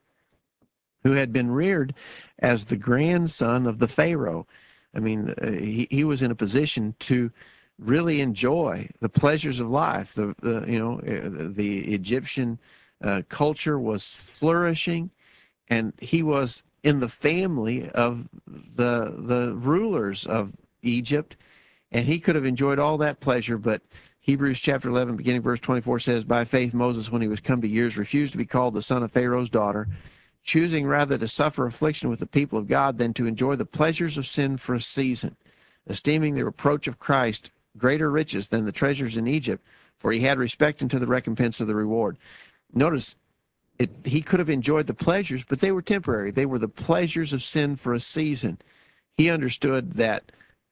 who had been reared as the grandson of the Pharaoh. I mean, uh, he, he was in a position to really enjoy the pleasures of life. The, the you know, uh, the Egyptian uh, culture was flourishing, and he was in the family of the the rulers of Egypt, and he could have enjoyed all that pleasure, but Hebrews chapter eleven, beginning verse twenty-four says, by faith Moses, when he was come to years, refused to be called the son of Pharaoh's daughter, choosing rather to suffer affliction with the people of God than to enjoy the pleasures of sin for a season, esteeming the reproach of Christ greater riches than the treasures in Egypt, for he had respect unto the recompense of the reward. Notice, it, he could have enjoyed the pleasures, but they were temporary. They were the pleasures of sin for a season. He understood that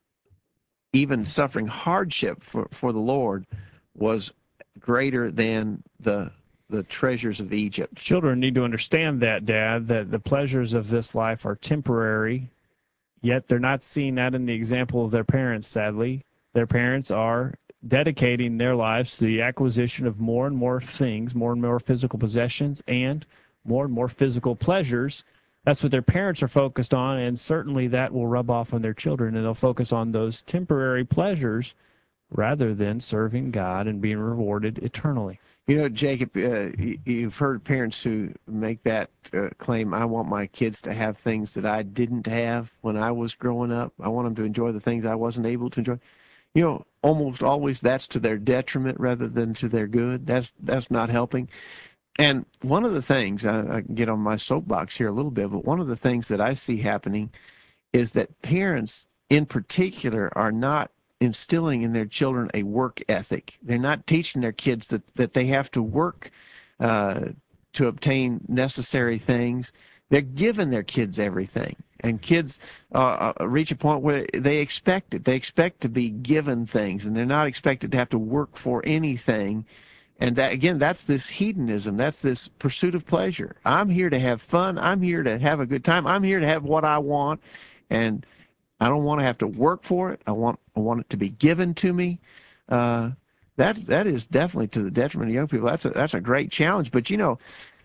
even suffering hardship for, for the Lord was greater than the the treasures of Egypt. Children need to understand that, Dad, that the pleasures of this life are temporary, yet they're not seeing that in the example of their parents, sadly. Their parents are dedicating their lives to the acquisition of more and more things, more and more physical possessions, and more and more physical pleasures. That's what their parents are focused on, and certainly that will rub off on their children, and they'll focus on those temporary pleasures rather than serving God and being rewarded eternally. You know, Jacob, uh, you've heard parents who make that uh, claim, I want my kids to have things that I didn't have when I was growing up. I want them to enjoy the things I wasn't able to enjoy. You know, almost always that's to their detriment rather than to their good. That's that's not helping. And one of the things, I, I can get on my soapbox here a little bit, but one of the things that I see happening is that parents in particular are not instilling in their children a work ethic. They're not teaching their kids that, that they have to work uh, to obtain necessary things. They're giving their kids everything. And kids uh, reach a point where they expect it. They expect to be given things, and they're not expected to have to work for anything. And that, again, that's this hedonism. That's this pursuit of pleasure. I'm here to have fun. I'm here to have a good time. I'm here to have what I want, and I don't want to have to work for it. I want I want it to be given to me. Uh, that that is definitely to the detriment of young people. That's a, that's a great challenge. But, you know,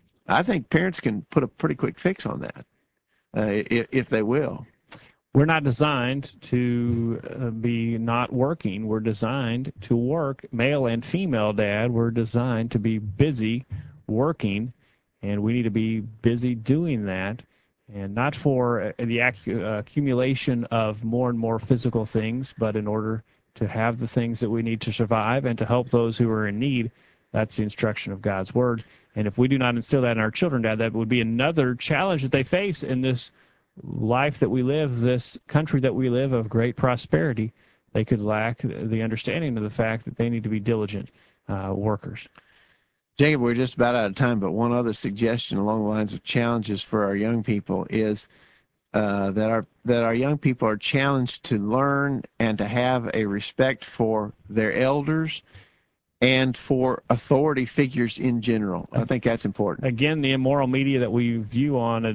I think parents can put a pretty quick fix on that, uh, if, if they will. We're not designed to uh, be not working. We're designed to work, male and female, Dad. We're designed to be busy working, and we need to be busy doing that, and not for the accu- uh, accumulation of more and more physical things, but in order to have the things that we need to survive and to help those who are in need. That's the instruction of God's Word. And if we do not instill that in our children, Dad, that would be another challenge that they face in this life that we live, this country that we live of great prosperity. They could lack the understanding of the fact that they need to be diligent uh, workers. Jacob, we're just about out of time, but one other suggestion along the lines of challenges for our young people is uh, that our that our young people are challenged to learn and to have a respect for their elders and for authority figures in general. I think that's important. Again, the immoral media that we view on a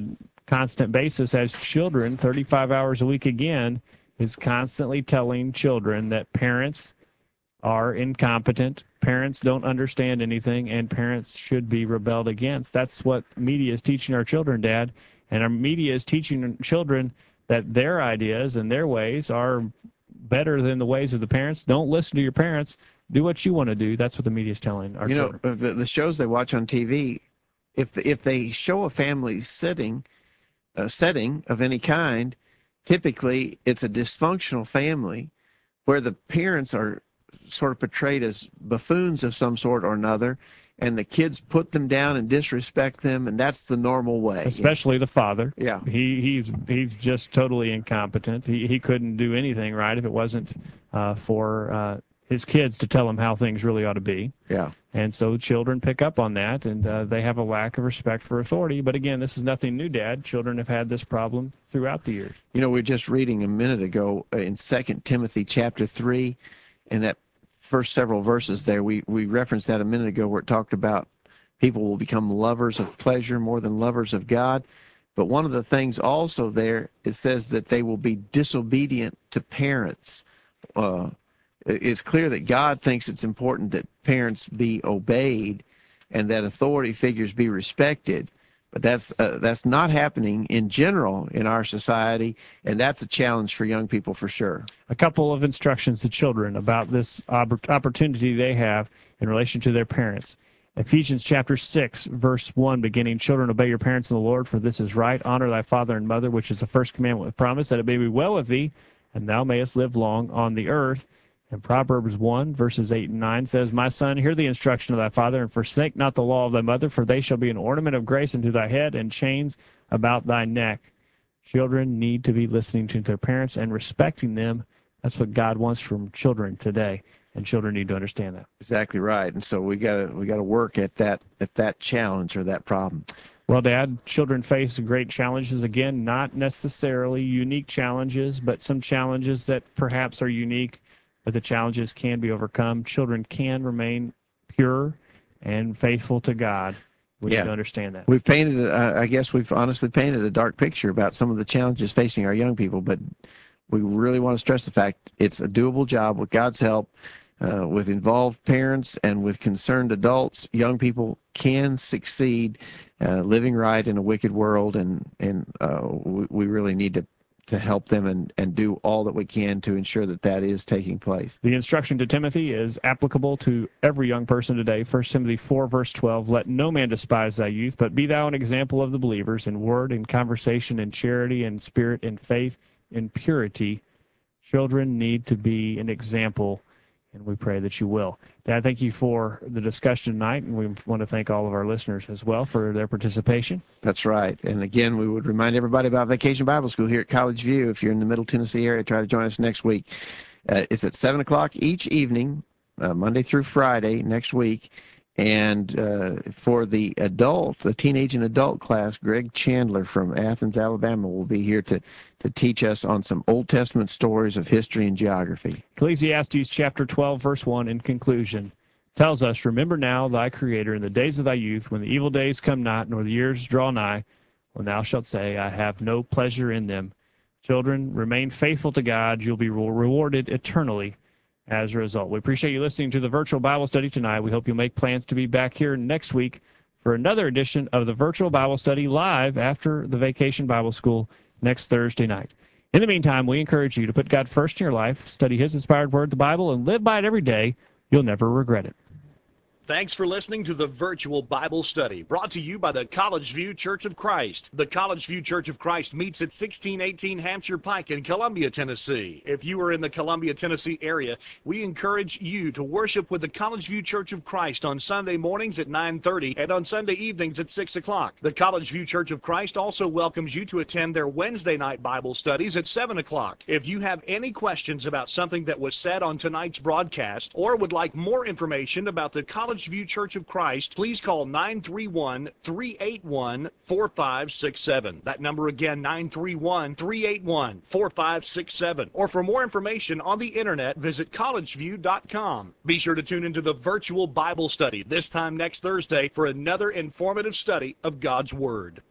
constant basis as children, thirty-five hours a week again, is constantly telling children that parents are incompetent, parents don't understand anything, and parents should be rebelled against. That's what media is teaching our children, Dad. And our media is teaching children that their ideas and their ways are better than the ways of the parents. Don't listen to your parents. Do what you want to do. That's what the media is telling our you children. know, the, the shows they watch on T V, if if they show a family sitting, a setting of any kind, typically it's a dysfunctional family where the parents are sort of portrayed as buffoons of some sort or another, and the kids put them down and disrespect them, and that's the normal way. Especially the father. Yeah. He he's he's just totally incompetent. He he couldn't do anything right if it wasn't uh, for uh, his kids to tell him how things really ought to be. Yeah. And so children pick up on that, and uh, they have a lack of respect for authority. But again, this is nothing new, Dad. Children have had this problem throughout the years. You know, we were just reading a minute ago uh, in Second Timothy chapter three, and that first several verses there, we, we referenced that a minute ago where it talked about people will become lovers of pleasure more than lovers of God. But one of the things also there, it says that they will be disobedient to parents. Uh, it's clear that God thinks it's important that parents be obeyed and that authority figures be respected. But that's uh, that's not happening in general in our society, and that's a challenge for young people for sure. A couple of instructions to children about this opportunity they have in relation to their parents. Ephesians chapter six, verse one, beginning, children, obey your parents in the Lord, for this is right. Honor thy father and mother, which is the first commandment with promise, that it may be well with thee, and thou mayest live long on the earth. And Proverbs one, verses eight and nine says, my son, hear the instruction of thy father, and forsake not the law of thy mother, for they shall be an ornament of grace unto thy head, and chains about thy neck. Children need to be listening to their parents and respecting them. That's what God wants from children today, and children need to understand that. Exactly right. And so we gotta we gotta work at that at that challenge or that problem. Well, Dad, children face great challenges. Again, not necessarily unique challenges, but some challenges that perhaps are unique. But the challenges can be overcome. Children can remain pure and faithful to God. We yeah. need to understand that. We've painted, uh, I guess we've honestly painted a dark picture about some of the challenges facing our young people, but we really want to stress the fact it's a doable job with God's help, uh, with involved parents and with concerned adults. Young people can succeed uh, living right in a wicked world, and, and uh, we, we really need to to help them and, and do all that we can to ensure that that is taking place. The instruction to Timothy is applicable to every young person today. First Timothy four, verse twelve, let no man despise thy youth, but be thou an example of the believers in word, in conversation, in charity, in spirit, in faith, in purity. Children need to be an example, and we pray that you will. Dad, thank you for the discussion tonight, and we want to thank all of our listeners as well for their participation. That's right. And again, we would remind everybody about Vacation Bible School here at College View. If you're in the Middle Tennessee area, try to join us next week. Uh, it's at seven o'clock each evening, uh, Monday through Friday next week. And uh, for the adult, the teenage and adult class, Greg Chandler from Athens, Alabama, will be here to, to teach us on some Old Testament stories of history and geography. Ecclesiastes chapter twelve, verse one, in conclusion, tells us, remember now thy Creator in the days of thy youth, when the evil days come not, nor the years draw nigh, when thou shalt say, I have no pleasure in them. Children, remain faithful to God. You'll be rewarded eternally as a result. We appreciate you listening to the virtual Bible study tonight. We hope you'll make plans to be back here next week for another edition of the virtual Bible study live after the Vacation Bible School next Thursday night. In the meantime, we encourage you to put God first in your life, study his inspired word, the Bible, and live by it every day. You'll never regret it. Thanks for listening to the virtual Bible study, brought to you by the College View Church of Christ. The College View Church of Christ meets at sixteen eighteen Hampshire Pike in Columbia, Tennessee. If you are in the Columbia, Tennessee area, we encourage you to worship with the College View Church of Christ on Sunday mornings at nine thirty and on Sunday evenings at six o'clock. The College View Church of Christ also welcomes you to attend their Wednesday night Bible studies at seven o'clock. If you have any questions about something that was said on tonight's broadcast or would like more information about the College View Church of Christ, please call nine three one, three eight one, four five six seven. That number again, nine three one, three eight one, four five six seven. Or for more information on the internet, visit college view dot com. Be sure to tune into the virtual Bible study this time next Thursday for another informative study of God's Word.